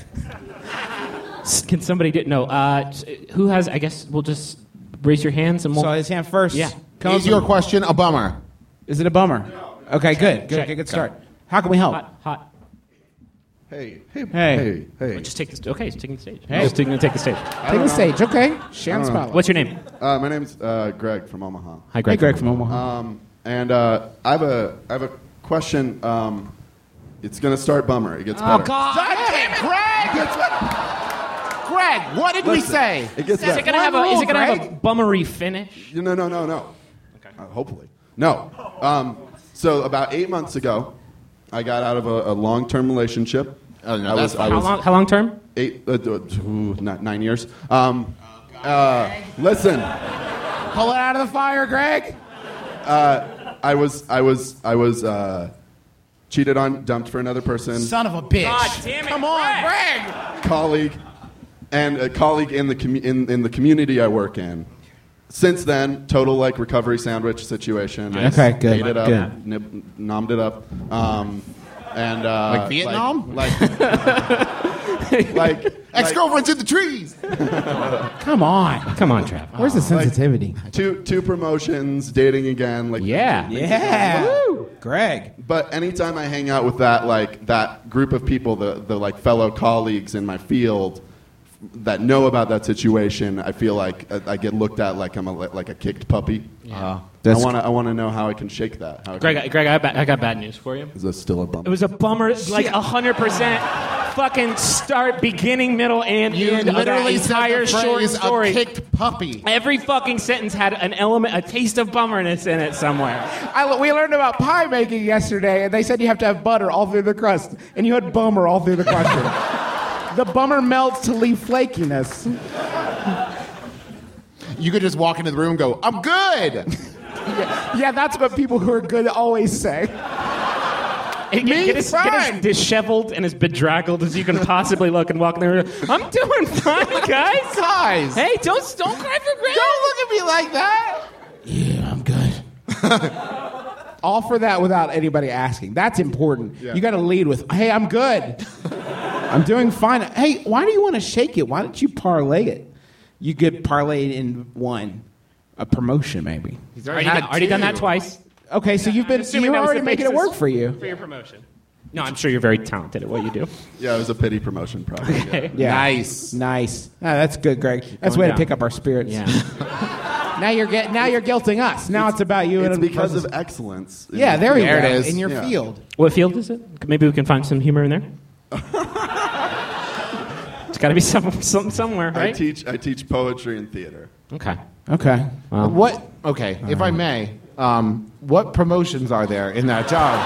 Can somebody get who has? I guess we'll just raise your hands and we'll. So his hand first. Yeah. Is your question a bummer? Is it a bummer? Okay, good. Good start. How can we help? Hot. Hey. Just take this. Okay, he's taking the stage. Hey. Just taking the stage. Take the stage. Okay. Share the spotlight. What's your name? My name's Greg from Omaha. Hi, Greg. Hey, Greg from Omaha. And I have a question. It's going to start bummer. It gets better. God damn it, Greg! Greg, what did we say? It gets Is it better. gonna have a bummery finish? No. Okay. Hopefully. No. So about 8 months ago, I got out of a long-term relationship. Oh, no, that's fine. How long term? 9 years. Listen, Pull it out of the fire, Greg. I was cheated on, dumped for another person. Son of a bitch. God damn it, Come on, Greg. Greg. Colleague, and a colleague in the in the community I work in. Since then, total like recovery sandwich situation. Okay, good, Ate it up, good. Nommed it up, and Like Vietnam? like Ex-girlfriend's in the trees. Come on. Come on, Trav. Where's the sensitivity? two promotions, dating again, like Yeah. Yeah. Woo. Greg. But anytime I hang out with that group of people, the like fellow colleagues in my field that know about that situation, I feel like I get looked at like I'm like a kicked puppy. I want to know how I can shake that. Greg, I got bad news for you. Is this still a bummer? It was a bummer, like 100% fucking start, beginning, middle, and You end of that literally said entire the short phrase, story. a kicked puppy. Every fucking sentence had an element, a taste of bummerness in it somewhere. We learned about pie making yesterday, and they said you have to have butter all through the crust, and you had bummer all through the crust. The bummer melts to leave flakiness. You could just walk into the room and go, I'm good. Yeah, that's what people who are good always say. Get as disheveled and as bedraggled as you can possibly look and walk in the room. I'm doing fine, guys. Guys. Hey, don't cry for Greg. Don't look at me like that. Yeah, I'm good. All for that without anybody asking. That's important. Yeah. You got to lead with, hey, I'm good. I'm doing fine. Hey, why do you want to shake it? Why don't you parlay it? You could parlay it in one. A promotion, maybe. He's Already done that twice. Okay, so you're Assuming that was already the making it basis work for you. For your promotion. No, I'm sure you're very talented at what you do. Yeah, it was a pity promotion, probably. Yeah. Yeah. Nice. Nice. Ah, that's good, Greg. That's a going way down. to pick up our spirits. Yeah. Now you're guilting us. Now it's about you. It's and because of excellence. Yeah, there you There go. it is. In your Yeah. field. What field is it? Maybe we can find some humor in there. It's got to be somewhere, I right? teach poetry and theater. Okay. Okay. Well. What? Okay, if I may, what promotions are there in that job?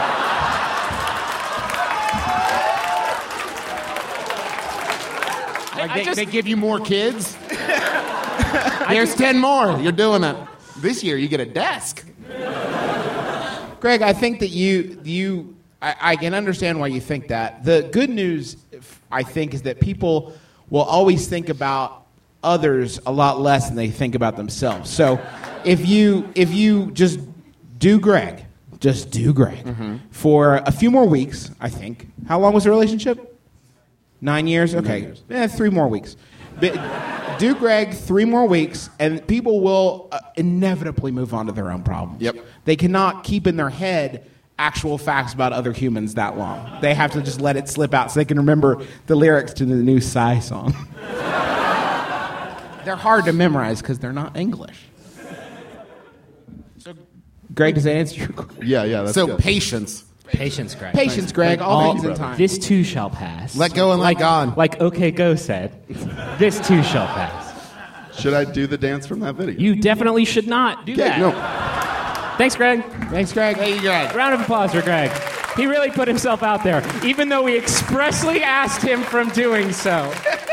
They give you more kids? There's 10 more. You're doing it. This year, you get a desk. Greg, I think that I can understand why you think that. The good news, I think, is that people will always think about others a lot less than they think about themselves. So if you just do Greg for a few more weeks, I think. How long was the relationship? 9 years? Okay. 3 more weeks. Do Greg 3 more weeks, and people will inevitably move on to their own problems. Yep. They cannot keep in their head actual facts about other humans that long. They have to just let it slip out so they can remember the lyrics to the new Psy song. They're hard to memorize because they're not English. So, Greg, does that answer your question? Yeah, that's So good. patience. Patience, Greg. Patience, Greg. All things in time. This too shall pass. Let go and let God. Like OK Go said, this too shall pass. Should I do the dance from that video? You definitely should not do that. No. Thanks, Greg. Thanks, Greg. Hey, you guys. Round of applause for Greg. He really put himself out there, even though we expressly asked him from doing so.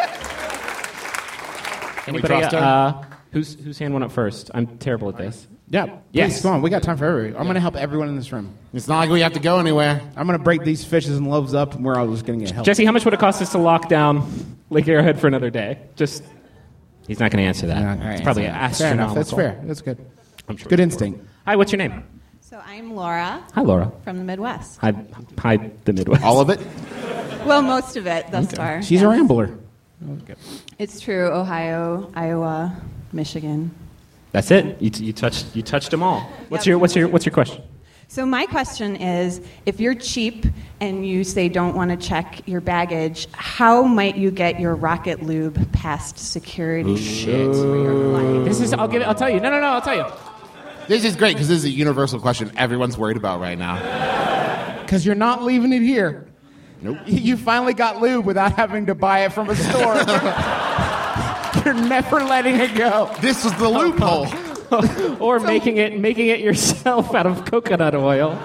Anybody? trust Whose hand went up first? I'm terrible at this. Yeah. Yes. Please, come on. We got time for everybody. I'm going to help everyone in this room. It's not like we have to go anywhere. I'm going to break these fishes and loaves up, and we're all just going to get help. Jesse, how much would it cost us to lock down Lake Arrowhead for another day? He's not going to answer that. All right. It's probably Fair astronomical. enough. That's fair. That's good. I'm sure Good it's instinct. Hi, what's your name? So I'm Laura Hi, Laura. from the Midwest. Hi, the Midwest. All of it? Well, most of it thus far. She's a yes. rambler. It's true. Ohio, Iowa, Michigan. That's it. You touched them all. What's Yep. your question? So my question is, if you're cheap and you say don't want to check your baggage, how might you get your rocket lube past security shit for your flight? This is. I'll tell you. No. I'll tell you. This is great because this is a universal question everyone's worried about right now. Because you're not leaving it here. Nope. You finally got lube without having to buy it from a store. You're never letting it go. This was the loophole. Or making it yourself out of coconut oil.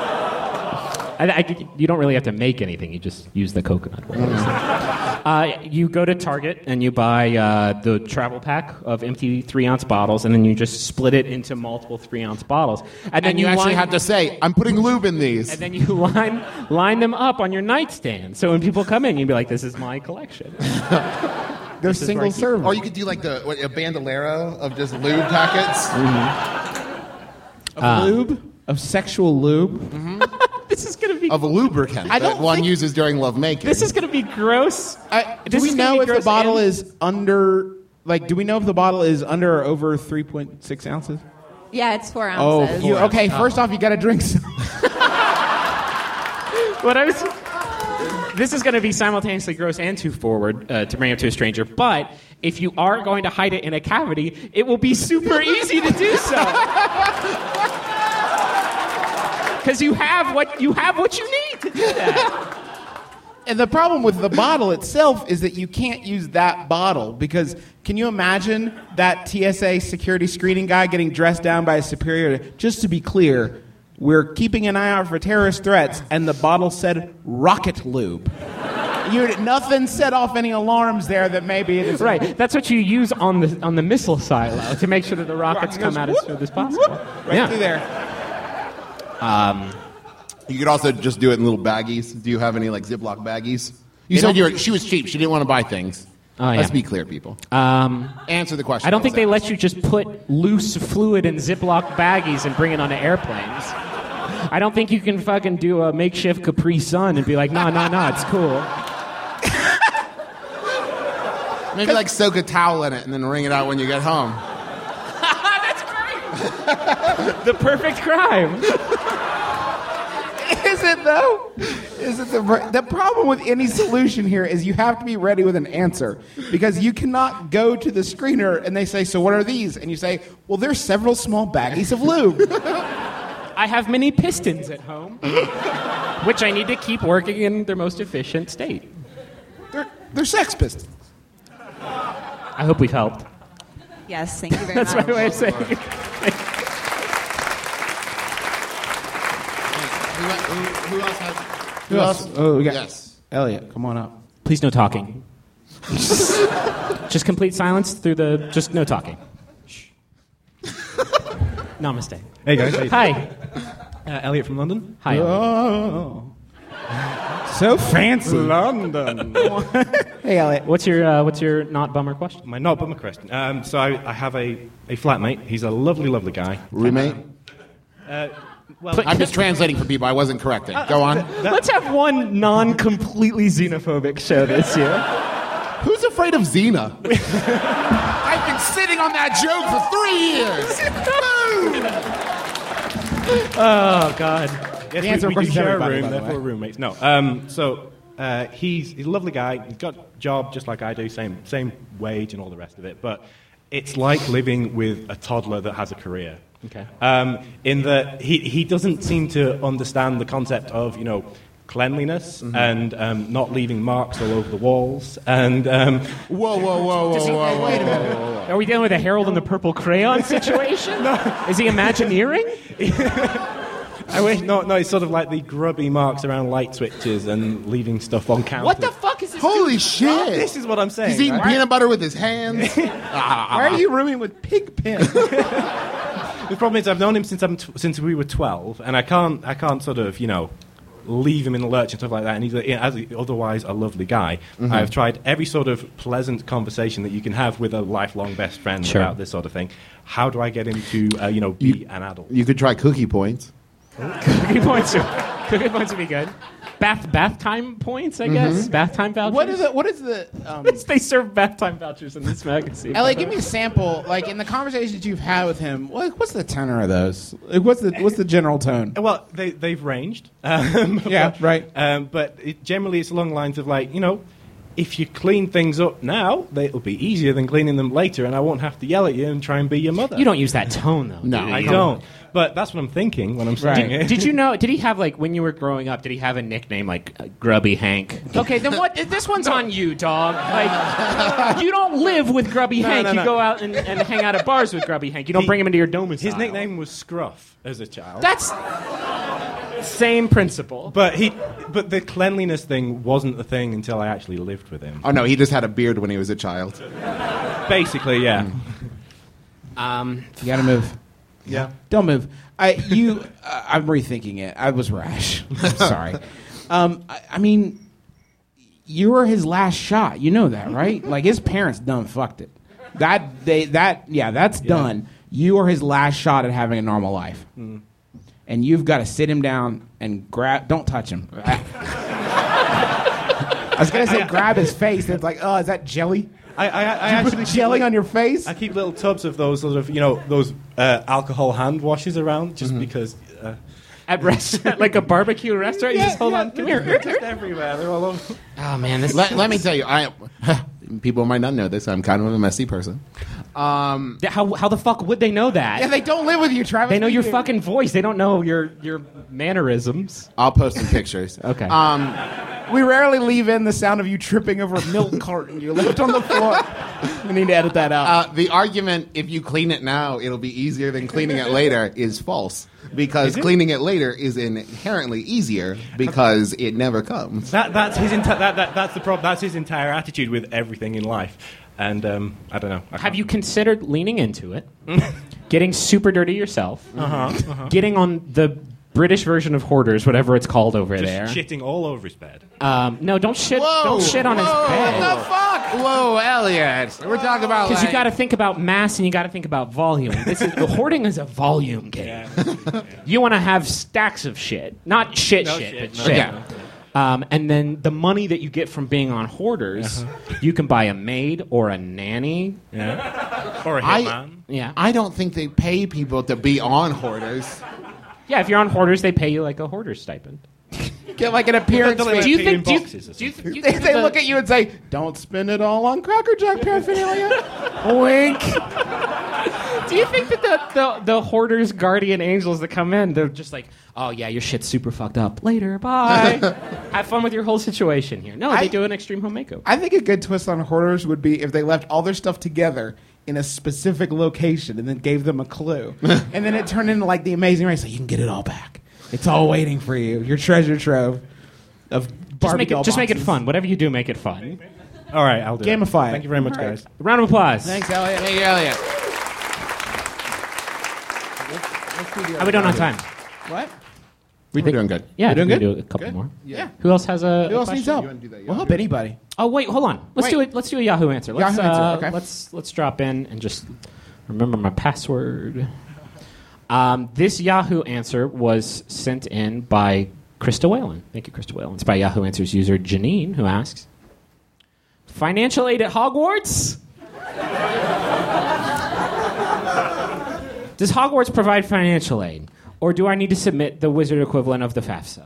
You don't really have to make anything. You just use the coconut oil. You go to Target and you buy the travel pack of empty 3-ounce bottles, and then you just split it into multiple 3-ounce bottles. And then you actually have to say, I'm putting lube in these. And then you line them up on your nightstand. So when people come in, you'd be like, this is my collection. They're single serve. Or you could do like a bandolero of just lube packets. Of lube? Of sexual lube? Mm-hmm. This is going to be... Of a lubricant that one uses during lovemaking. This is going to be gross. Do we know if the bottle is under... Like, do we know if the bottle is under or over 3.6 ounces? Yeah, it's 4 ounces. Okay, first off, you got to drink some. This is going to be simultaneously gross and too forward to bring up to a stranger. But if you are going to hide it in a cavity, it will be super easy to do so. Because you have what you need to do that. And the problem with the bottle itself is that you can't use that bottle because can you imagine that TSA security screening guy getting dressed down by a superior? Just to be clear, we're keeping an eye out for terrorist threats, and the bottle said rocket lube. Nothing set off any alarms there that maybe it is right. That's what you use on the missile silo to make sure that the rockets come out as smooth as possible. Right through there. You could also just do it in little baggies. Do you have any like Ziploc baggies? You said she was cheap. She didn't want to buy things. Oh, yeah. Let's be clear, people. Answer the question. I don't think they let you just put loose fluid in Ziploc baggies and bring it onto airplanes. I don't think you can fucking do a makeshift Capri Sun and be like, no, it's cool. Maybe like soak a towel in it and then wring it out when you get home. That's great. The perfect crime. Is it though? Is it the problem with any solution here is you have to be ready with an answer because you cannot go to the screener and they say, so what are these? And you say, well, there's several small baggies of lube. I have many pistons at home, which I need to keep working in their most efficient state. They're Sex Pistols. I hope we've helped. Yes, thank you very That's much. my way of saying it. Who else has? Who else? Oh, we got Yes. Elliot, come on up. Please no talking. Just complete silence through just no talking. Namaste. Hey guys. Hi. Elliot from London. Hi. Oh. So fancy. London. Hey, Elliot. What's your not bummer question? My not bummer question. So I have a flatmate. He's a lovely, lovely guy. Roommate? Well, I'm just translating for people. I wasn't correcting. Go on. Let's have one non-completely xenophobic show this year. Who's afraid of Xena? I've been sitting on that joke for 3 years. Oh God. yes, The answer, of we course, do is share a everybody, room, by the therefore way. roommates. No. He's a lovely guy. He's got a job just like I do, same wage and all the rest of it. But it's like living with a toddler that has a career. Okay. In that he doesn't seem to understand the concept of, cleanliness and not leaving marks all over the walls. And Whoa. Wait a minute. Are we dealing with a Harold and the Purple Crayon situation? No. Is he Imagineering? I wish no. It's sort of like the grubby marks around light switches and leaving stuff on counters. What the fuck is this? Holy shit. This is what I'm saying. He's eating right? peanut butter with his hands. Why are you rooming with Pigpen? The problem is I've known him since we were 12, and I can't sort of leave him in the lurch and stuff like that. And he's otherwise a lovely guy. Mm-hmm. I've tried every sort of pleasant conversation that you can have with a lifelong best friend Sure. about this sort of thing. How do I get him to be an adult? You could try cookie points. Cookie points would be good. Bath time points, I guess. Bath time vouchers. What is the They serve bath time vouchers in this magazine. Elliot, give me a sample. Like in the conversations you've had with him, what's the tenor of those? Like, what's the general tone? Well, they've ranged. Yeah, right. But generally, it's along the lines of if you clean things up now, it'll be easier than cleaning them later, and I won't have to yell at you and try and be your mother. You don't use that tone, though. No, do you? I don't. But that's what I'm thinking when I'm saying it. Did you know? Did he have like when you were growing up? Did he have a nickname like Grubby Hank? Okay, then what? This one's on you, dog. Like you don't live with Grubby Hank. You go out and hang out at bars with Grubby Hank. You don't bring him into your domicile. His nickname was Scruff as a child. That's same principle. But the cleanliness thing wasn't the thing until I actually lived with him. Oh no, he just had a beard when he was a child. Basically, yeah. You gotta move. Yeah. Don't move. I'm rethinking it. I was rash. I'm sorry. I mean, you were his last shot. You know that, right? Like his parents done fucked it. That's done. You are his last shot at having a normal life. Mm. And you've got to sit him down and don't touch him. I was going to say grab his face. And it's like, oh, is that jelly? I actually put jelly on your face? I keep little tubs of those sort of, those alcohol hand washes around just because... At like a barbecue restaurant? You just hold on. Come here. They're just everywhere. They're all over. Oh, man. Let me tell you, people might not know this. I'm kind of a messy person. How the fuck would they know that? Yeah, they don't live with you, Travis. They know your fucking voice. They don't know your mannerisms. I'll post some pictures. Okay. We rarely leave in the sound of you tripping over a milk carton you left on the floor. We need to edit that out. The argument, if you clean it now, it'll be easier than cleaning it later, is false. Because cleaning it later is inherently easier because it never comes. That's his that's the problem. That's his entire attitude with everything in life. And I don't know. Have you considered leaning into it, getting super dirty yourself, getting on the British version of Hoarders, whatever it's called over there. Just shitting all over his bed. No, don't shit. Don't shit on his bed. What the fuck? Whoa, Elliot. We're talking about because you got to think about mass and you got to think about volume. Hoarding is a volume game. Yeah. You want to have stacks of shit, not shit, but shit. Yeah. And then the money that you get from being on Hoarders, you can buy a maid or a nanny. Yeah. Or a hitman. I don't think they pay people to be on Hoarders. Yeah, if you're on Hoarders, they pay you like a Hoarder stipend. Get like an appearance fee. Do you think they look at you and say, "Don't spend it all on Cracker Jack paraphernalia"? Wink. Do you think that the Hoarders guardian angels that come in, they're just like, "Oh yeah, your shit's super fucked up. Later, bye. Have fun with your whole situation here." No, they do an extreme home makeover. I think a good twist on Hoarders would be if they left all their stuff together in a specific location and then gave them a clue. And then it turned into like The Amazing Race. So you can get it all back. It's all waiting for you. Your treasure trove of Barbie doll Just make it boxes. fun. Whatever you do, make it fun. All right, I'll do it. Gamify it. Thank you very much, All right. guys. Round of applause. Thanks, Elliot. Hey, Elliot. How we doing on time? What? We're doing good. Yeah, doing we can good? do a couple more. Yeah. Who else has a Who else question? needs help? We'll help anybody. Oh wait, hold on. Let's do a Yahoo answer. Let's Yahoo answer, okay. let's drop in and just remember my password. This Yahoo answer was sent in by Krista Whalen. Thank you, Krista Whalen. It's by Yahoo Answers user Janine, who asks, "Financial aid at Hogwarts? Does Hogwarts provide financial aid, or do I need to submit the wizard equivalent of the FAFSA?"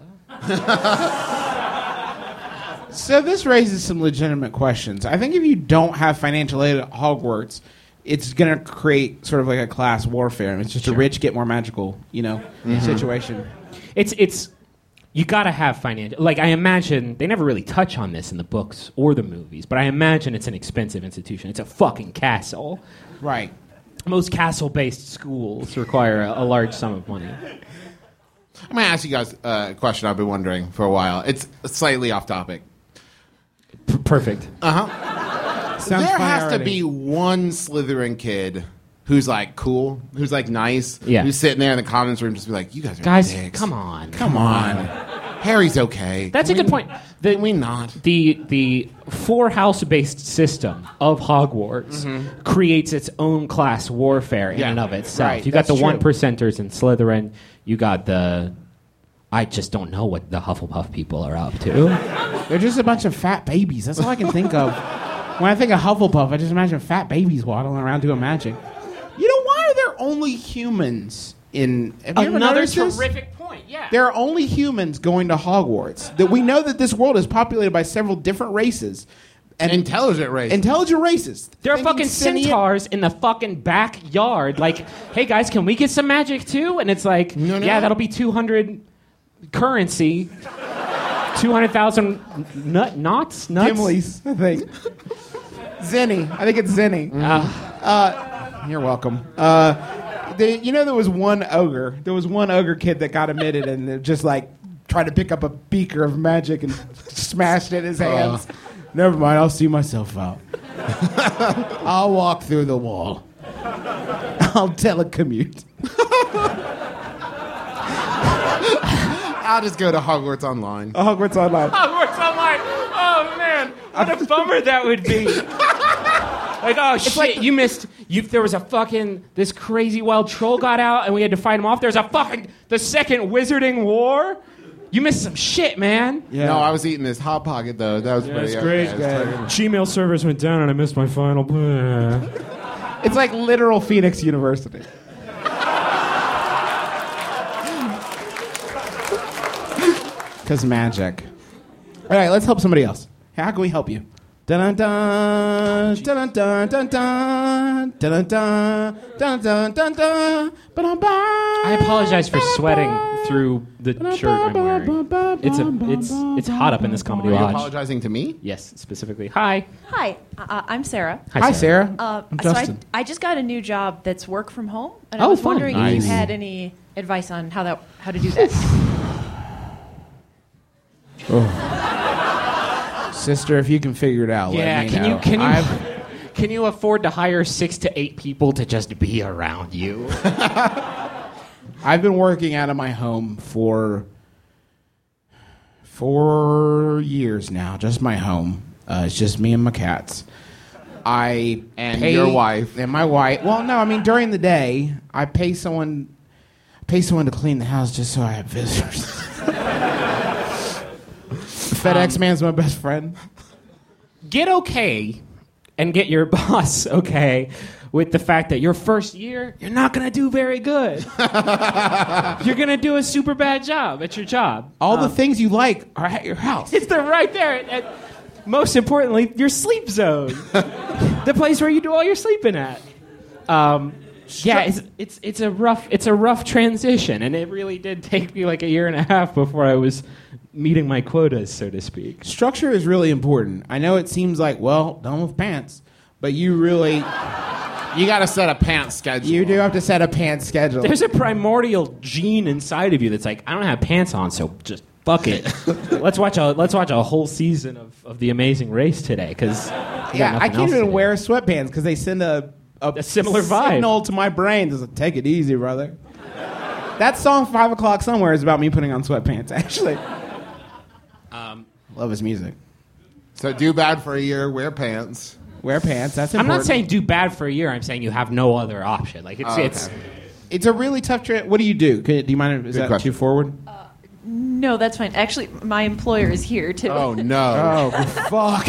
So this raises some legitimate questions. I think if you don't have financial aid at Hogwarts, it's going to create sort of like a class warfare. And it's just a rich get more magical, situation. It's you got to have financial. Like I imagine they never really touch on this in the books or the movies, but I imagine it's an expensive institution. It's a fucking castle. Right. Most castle-based schools require a large sum of money. I'm going to ask you guys a question I've been wondering for a while. It's slightly off topic. Perfect. Sounds There fun has already. to be one Slytherin kid who's like cool, who's like nice, Yeah. who's sitting there in the commons room just be like, you guys are Guys, dicks. come on. Come on. Harry's okay. That's a good point. Can we not? The four-house-based system of Hogwarts creates its own class warfare in Yeah. and of itself. Right, You got the that's true. 1%ers in Slytherin. You got the... I just don't know what the Hufflepuff people are up to. They're just a bunch of fat babies. That's all I can think of. When I think of Hufflepuff, I just imagine fat babies waddling around doing magic. Why are there only humans in... Have you ever Another noticed this? terrific point, yeah. There are only humans going to Hogwarts. That we know that this world is populated by several different races, and Intelligent race. intelligent races. There are Thinking fucking sentient- centaurs in the fucking backyard. Like, hey guys, can we get some magic too? And it's like, No. yeah, that'll be 200 currency. 200,000 nuts? Gimlis, I think. Zenny. I think it's Zenny. You're welcome. There was one ogre. There was one ogre kid that got admitted and just like tried to pick up a beaker of magic and smashed it in his hands. Never mind, I'll see myself out. I'll walk through the wall. I'll telecommute. I'll just go to Hogwarts Online. Hogwarts Online. Hogwarts Online. Oh man, what a bummer that would be. Like, oh shit, like- you missed. There was a fucking this crazy wild troll got out, and we had to fight him off. There's a fucking the second Wizarding War. You missed some shit, man. Yeah. No, I was eating this Hot Pocket, though. That was pretty great. Gmail servers went down, and I missed my final. It's like literal Phoenix University. Because magic. All right, let's help somebody else. How can we help you? Dun dun dun dun dun dun dun dun dun dun dun dun. I apologize for sweating through the shirt I'm wearing. It's hot up in this comedy Are you lodge. apologizing to me? Yes, specifically. Hi. Hi, I'm Sarah. Hi, Sarah. I'm So Justin. I just got a new job that's work from home, and I Oh, was fun. wondering if Nice. you had any advice on how to do that. Sister, if you can figure it out, Yeah, let me can know. you can you afford to hire 6 to 8 people to just be around you? I've been working out of my home for 4 years now. Just my home. It's just me and my cats. I And pay- your wife. and my wife. Well, no, I mean during the day, I pay someone to clean the house just so I have visitors. FedEx man's my best friend. Get okay and get your boss okay with the fact that your first year, you're not going to do very good. You're going to do a super bad job at your job. All the things you like are at your house. It's the right there. And most importantly, your sleep zone. The place where you do all your sleeping at. Yeah, it's a rough transition, and it really did take me like a year and a half before I was meeting my quotas, so to speak. Structure is really important. I know it seems like, well, done with pants, but you got to set a pants schedule. do have to set a pants schedule. There's a primordial gene inside of you that's like, I don't have pants on, so just fuck it. let's watch a whole season of The Amazing Race today, because Yeah, I can't even wear sweatpants because they send a similar vibe. signal to my brain. Just like, take it easy, brother. That song, 5 O'Clock Somewhere, is about me putting on sweatpants, actually. Love his music. So do bad for a year, wear pants. Wear pants, that's I'm important. not saying do bad for a year. I'm saying you have no other option. Like it's It's a really tough What do you do? Do you mind? Is Good that question. too forward? No, that's fine. Actually, my employer is here too. Oh, no. Oh, fuck.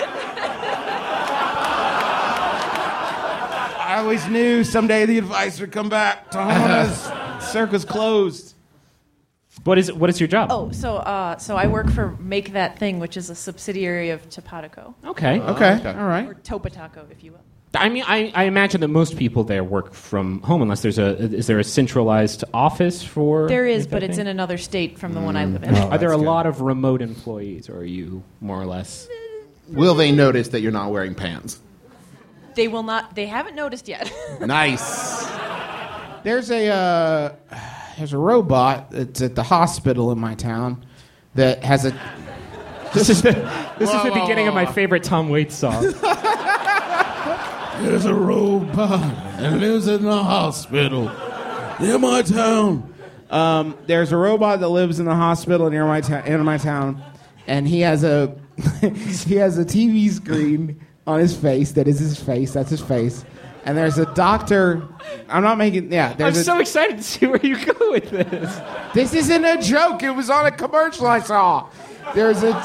I always knew someday the advice would come back to haunt us. Circus closed. what is your job? Oh, so I work for Make That Thing, which is a subsidiary of Topatico, Okay. Okay, all right. or Topataco, if you will. I mean, I imagine that most people there work from home, unless is there a centralized office for? There is, Make That but it's Thing? in another state from the one I live in. Are there a good. lot of remote employees, or are you more or less? Will they notice that you're not wearing pants? They will not. They haven't noticed yet. Nice. There's a robot that's at the hospital in my town that has a. This is the beginning of my favorite Tom Waits song. There's a robot that lives in the hospital near my town. There's a robot that lives in the hospital near my town, and he has a TV screen on his face. That is his face. That's his face. And there's a doctor. I'm not making. Yeah. I'm so excited to see where you go with this. This isn't a joke. It was on a commercial I saw. There's a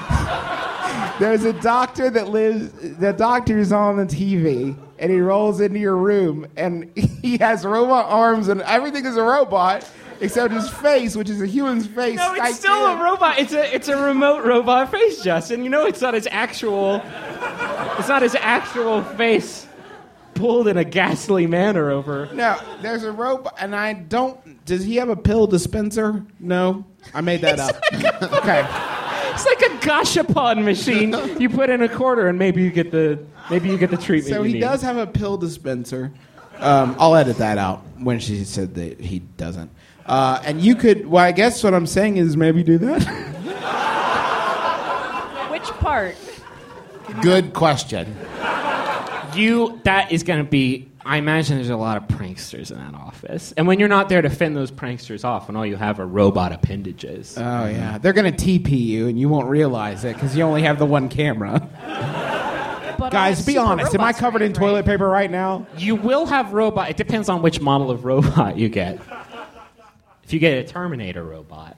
doctor that lives. The doctor's on the TV, and he rolls into your room, and he has robot arms, and everything is a robot except his face, which is a human's face. No, it's still a robot. It's a remote robot face, Justin. You know it's not his actual It's not his actual face pulled in a ghastly manner over. No, there's a robot, and I don't. Does he have a pill dispenser? No, I made that up. Okay. It's like a gashapon machine. You put in a quarter, and maybe you get the treatment. So you he need. does have a pill dispenser. I'll edit that out when she said that he doesn't. And you could. Well, I guess what I'm saying is maybe do that. Which part? Good question. That is going to be. I imagine there's a lot of pranksters in that office, and when you're not there to fend those pranksters off, and all you have are robot appendages. Oh yeah, they're gonna TP you, and you won't realize it because you only have the one camera. But Guys, be honest. Am I covered in toilet paper right now? You will have robot. It depends on which model of robot you get. If you get a Terminator robot,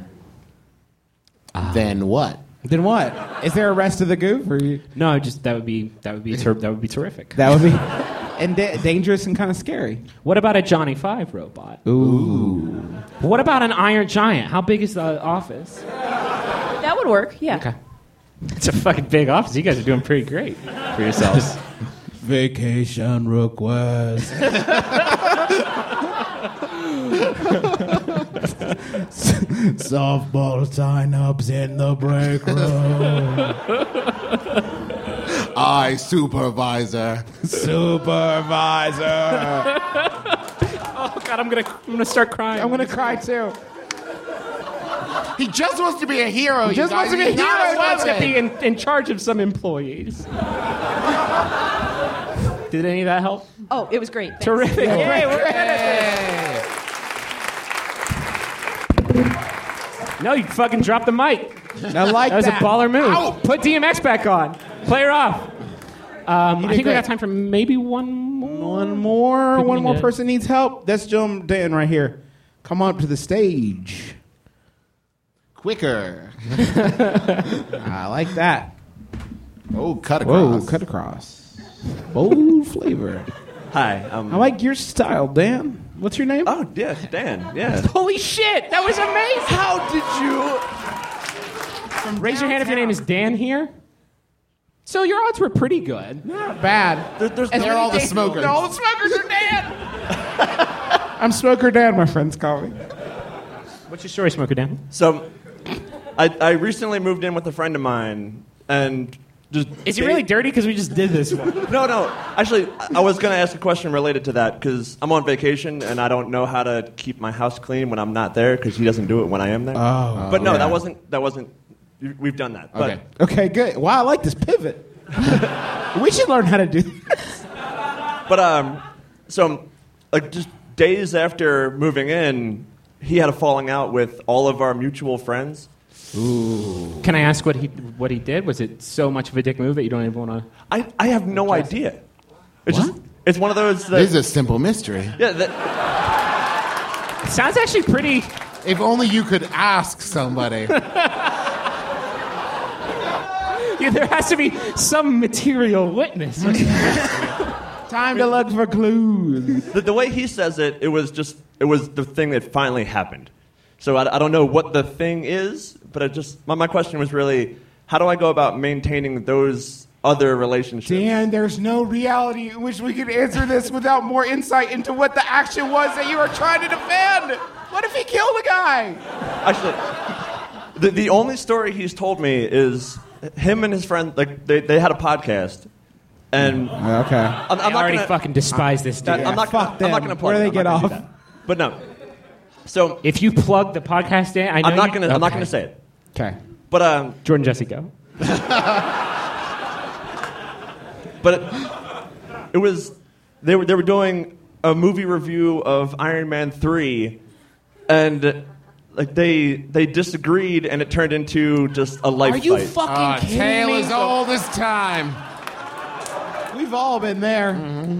Then what? Then what? Is there a rest of the goof? Or you... No, just that would be terrific. That would be and dangerous and kind of scary. What about a Johnny Five robot? Ooh. What about an Iron Giant? How big is the office? That would work, yeah. Okay. It's a fucking big office. You guys are doing pretty great for yourselves. Vacation request. Softball sign-ups in the break room. I supervisor. Oh God, I'm gonna start crying. I'm gonna cry too. He just wants to be a hero. He just wants to be a hero. He wants to be in charge of some employees. Did any of that help? Oh, it was great. Thanks. Terrific. Yay, we're No, you fucking dropped the mic. I like that. That was a baller move. Ow. Put DMX back on. Play her off. I think we great. got time for maybe one more. One more. Could One be more good. person needs help. That's Joe Dan right here. Come on up to the stage. Quicker. I like that. Oh, cut across. Whoa, cut across. Bold flavor. Hi. I like your style, Dan. What's your name? Oh, yeah, Dan. Yeah. Holy shit, that was amazing. How did you? Raise your hand if your name is Dan here. So your odds were pretty good. Not bad. They're all the smokers. All the smokers are Dan. I'm Smoker Dan, my friends call me. What's your story, Smoker Dan? So, I recently moved in with a friend of mine, and just Is he really dirty? Because we just did this one. No. Actually, I was going to ask a question related to that because I'm on vacation and I don't know how to keep my house clean when I'm not there because he doesn't do it when I am there. But no, yeah. that wasn't. We've done that. Okay. Okay, good. Wow, I like this pivot. We should learn how to do this. But so like just days after moving in, he had a falling out with all of our mutual friends. Ooh. Can I ask what he did? Was it so much of a dick move that you don't even want to? I have no idea. It's one of those. This is a simple mystery. Yeah. It sounds actually pretty. If only you could ask somebody. Yeah, there has to be some material witness. Time to look for clues. The way he says it was the thing that finally happened. So I don't know what the thing is, but my question was really, how do I go about maintaining those other relationships? Dan, there's no reality in which we can answer this without more insight into what the action was that you were trying to defend. What if he killed a guy? Actually, the only story he's told me is him and his friend, like they had a podcast. And Okay. I'm not already gonna, fucking despise this dude. I'm not fuck going them. to plug Where do it. they I'm not get gonna off? do that. But no. So If you plug the podcast in, I'm not going to say it. Okay. But Jordan Jesse, go. But it was they were doing a movie review of Iron Man 3, and like they disagreed, and it turned into just a life Are you fight. fucking kidding Tale me? as old as time. We've all been there.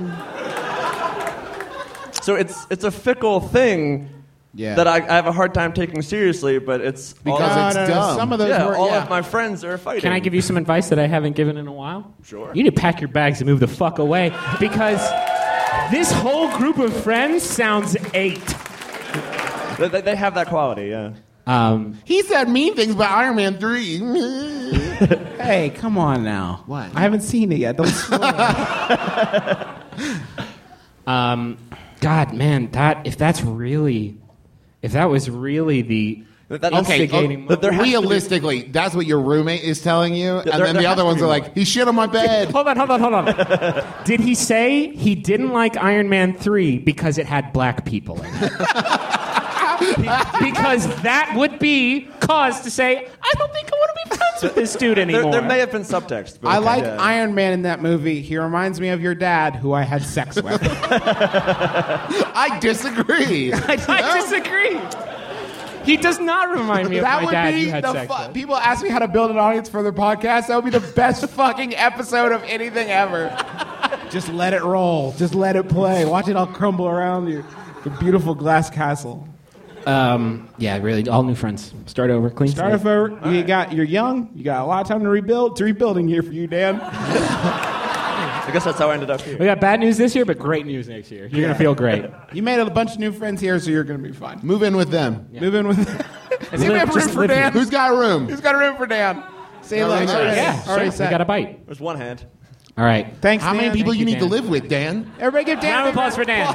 So it's a fickle thing Yeah. that I have a hard time taking seriously, but it's Because all, it's dumb. Some of those were, all yeah. of my friends are fighting. Can I give you some advice that I haven't given in a while? Sure. You need to pack your bags and move the fuck away because this whole group of friends sounds 8. They have that quality, yeah. He said mean things about Iron Man 3. Hey, come on now. What? I haven't seen it yet. Don't spoil it. God, man, if that was really the instigating moment. Realistically, that's what your roommate is telling you, and then the other ones are like, he shit on my bed. Hold on. Did he say he didn't like Iron Man 3 because it had black people in it? Because that would be cause to say, I don't think I want to be friends with this dude anymore. There may have been subtext. But I like Iron Man in that movie. He reminds me of your dad, who I had sex with. I disagree. I disagree. He does not remind me of my dad you had sex with. People ask me how to build an audience for their podcast. That would be the best fucking episode of anything ever. Just let it roll. Just let it play. Watch it all crumble around you. The beautiful glass castle. Yeah, really, all new friends. Start over, clean Start slate. over. You're young. You got a lot of time to rebuild. It's rebuilding here for you, Dan. I guess that's how I ended up here. We got bad news this year, but great news next year. You're going to feel great. You made a bunch of new friends here, so you're going to be fine. Move in with them. Move in with them. Does anybody have room for Dan? Who's got a room? Who's got a room for Dan? Say hello. Yeah, Already sure. set. We got a bite. There's one hand. All right. Thanks, How Dan. many people Thank you you, need to Dan. live with, Dan? Everybody give Dan Round a of applause for Dan.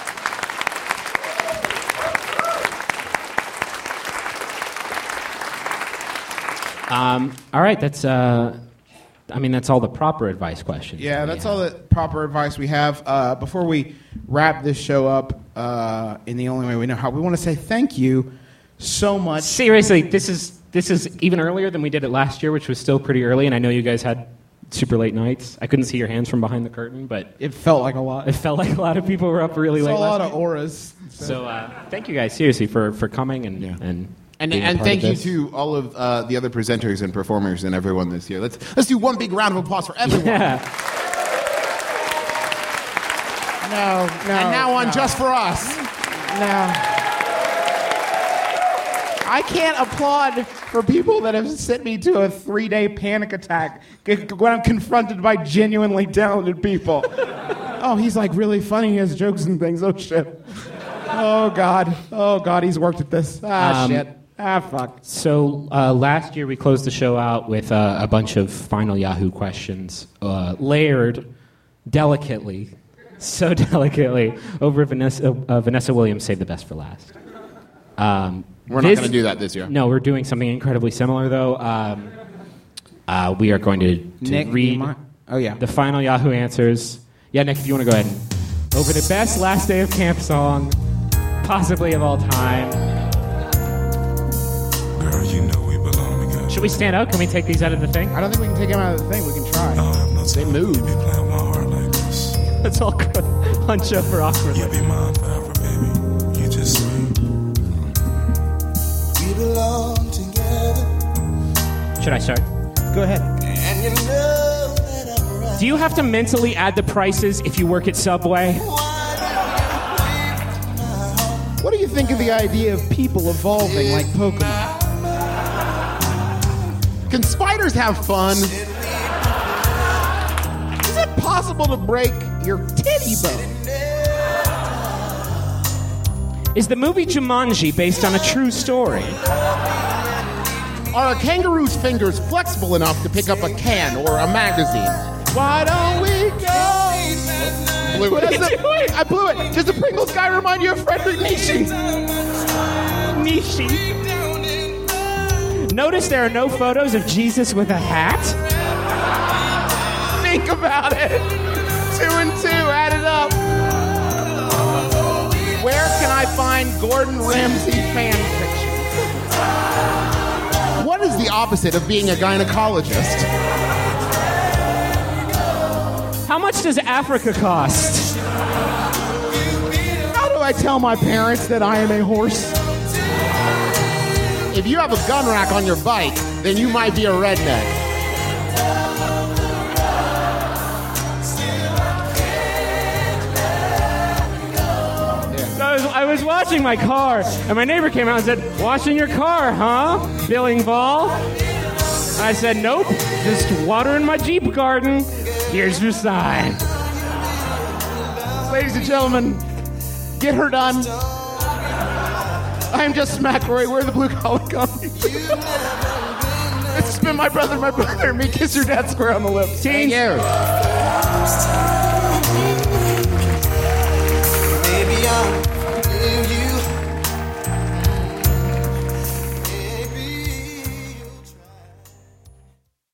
All right, that's all the proper advice questions. Yeah, that we that's have. all the proper advice we have. Before we wrap this show up in the only way we know how, we want to say thank you so much. Seriously, this is even earlier than we did it last year, which was still pretty early, and I know you guys had super late nights. I couldn't see your hands from behind the curtain, but It felt like a lot. it felt like a lot of people were up really It's late a lot last of night. auras. So thank you guys, seriously, for coming and And being a part thank of you this. to all of the other presenters and performers and everyone this year. Let's do one big round of applause for everyone. Yeah. No. And now on Just For Us. No. I can't applaud for people that have sent me to a 3-day panic attack when I'm confronted by genuinely talented people. Oh, he's like really funny. He has jokes and things. Oh, shit. Oh, God, he's worked at this. Shit. Fuck. So last year we closed the show out with a bunch of final Yahoo questions, layered delicately, so delicately, over Vanessa Williams saved the best for last. We're not going to do that this year. No, we're doing something incredibly similar, though. We are going to Nick, read the final Yahoo answers. Yeah, Nick, if you want to go ahead. Over the best last day of camp song, possibly of all time. Girl, you know we belong together. Should we stand up? Can we take these out of the thing? I don't think we can take him out of the thing. We can try. I have no They time move. to be playing my heart like this. Let's all hunch over awkwardly. You be mine forever, baby. You just say. We belong together. Should I start? Go ahead. And you know that I'm right. Do you have to mentally add the prices if you work at Subway? What do you think of the idea of people evolving like Pokemon? Can spiders have fun? Is it possible to break your titty bone? Is the movie Jumanji based on a true story? Are a kangaroo's fingers flexible enough to pick up a can or a magazine? Why don't we go? Blew it. I blew it. Does the Pringles guy remind you of Frederick Nietzsche? Nishi. Notice there are no photos of Jesus with a hat? Think about it. 2 and 2, add it up. Where can I find Gordon Ramsay fan fiction? What is the opposite of being a gynecologist? How much does Africa cost? How do I tell my parents that I am a horse? If you have a gun rack on your bike, then you might be a redneck. I was washing my car, and my neighbor came out and said, "Washing your car, huh, Billingball?" I said, "Nope, just watering my Jeep garden. Here's your sign." Ladies and gentlemen, get her done. I'm just McElroy. We're the Blue Collar Comedy. This has been my brother. Me kiss your dad square on the lips. Teens. Thank you.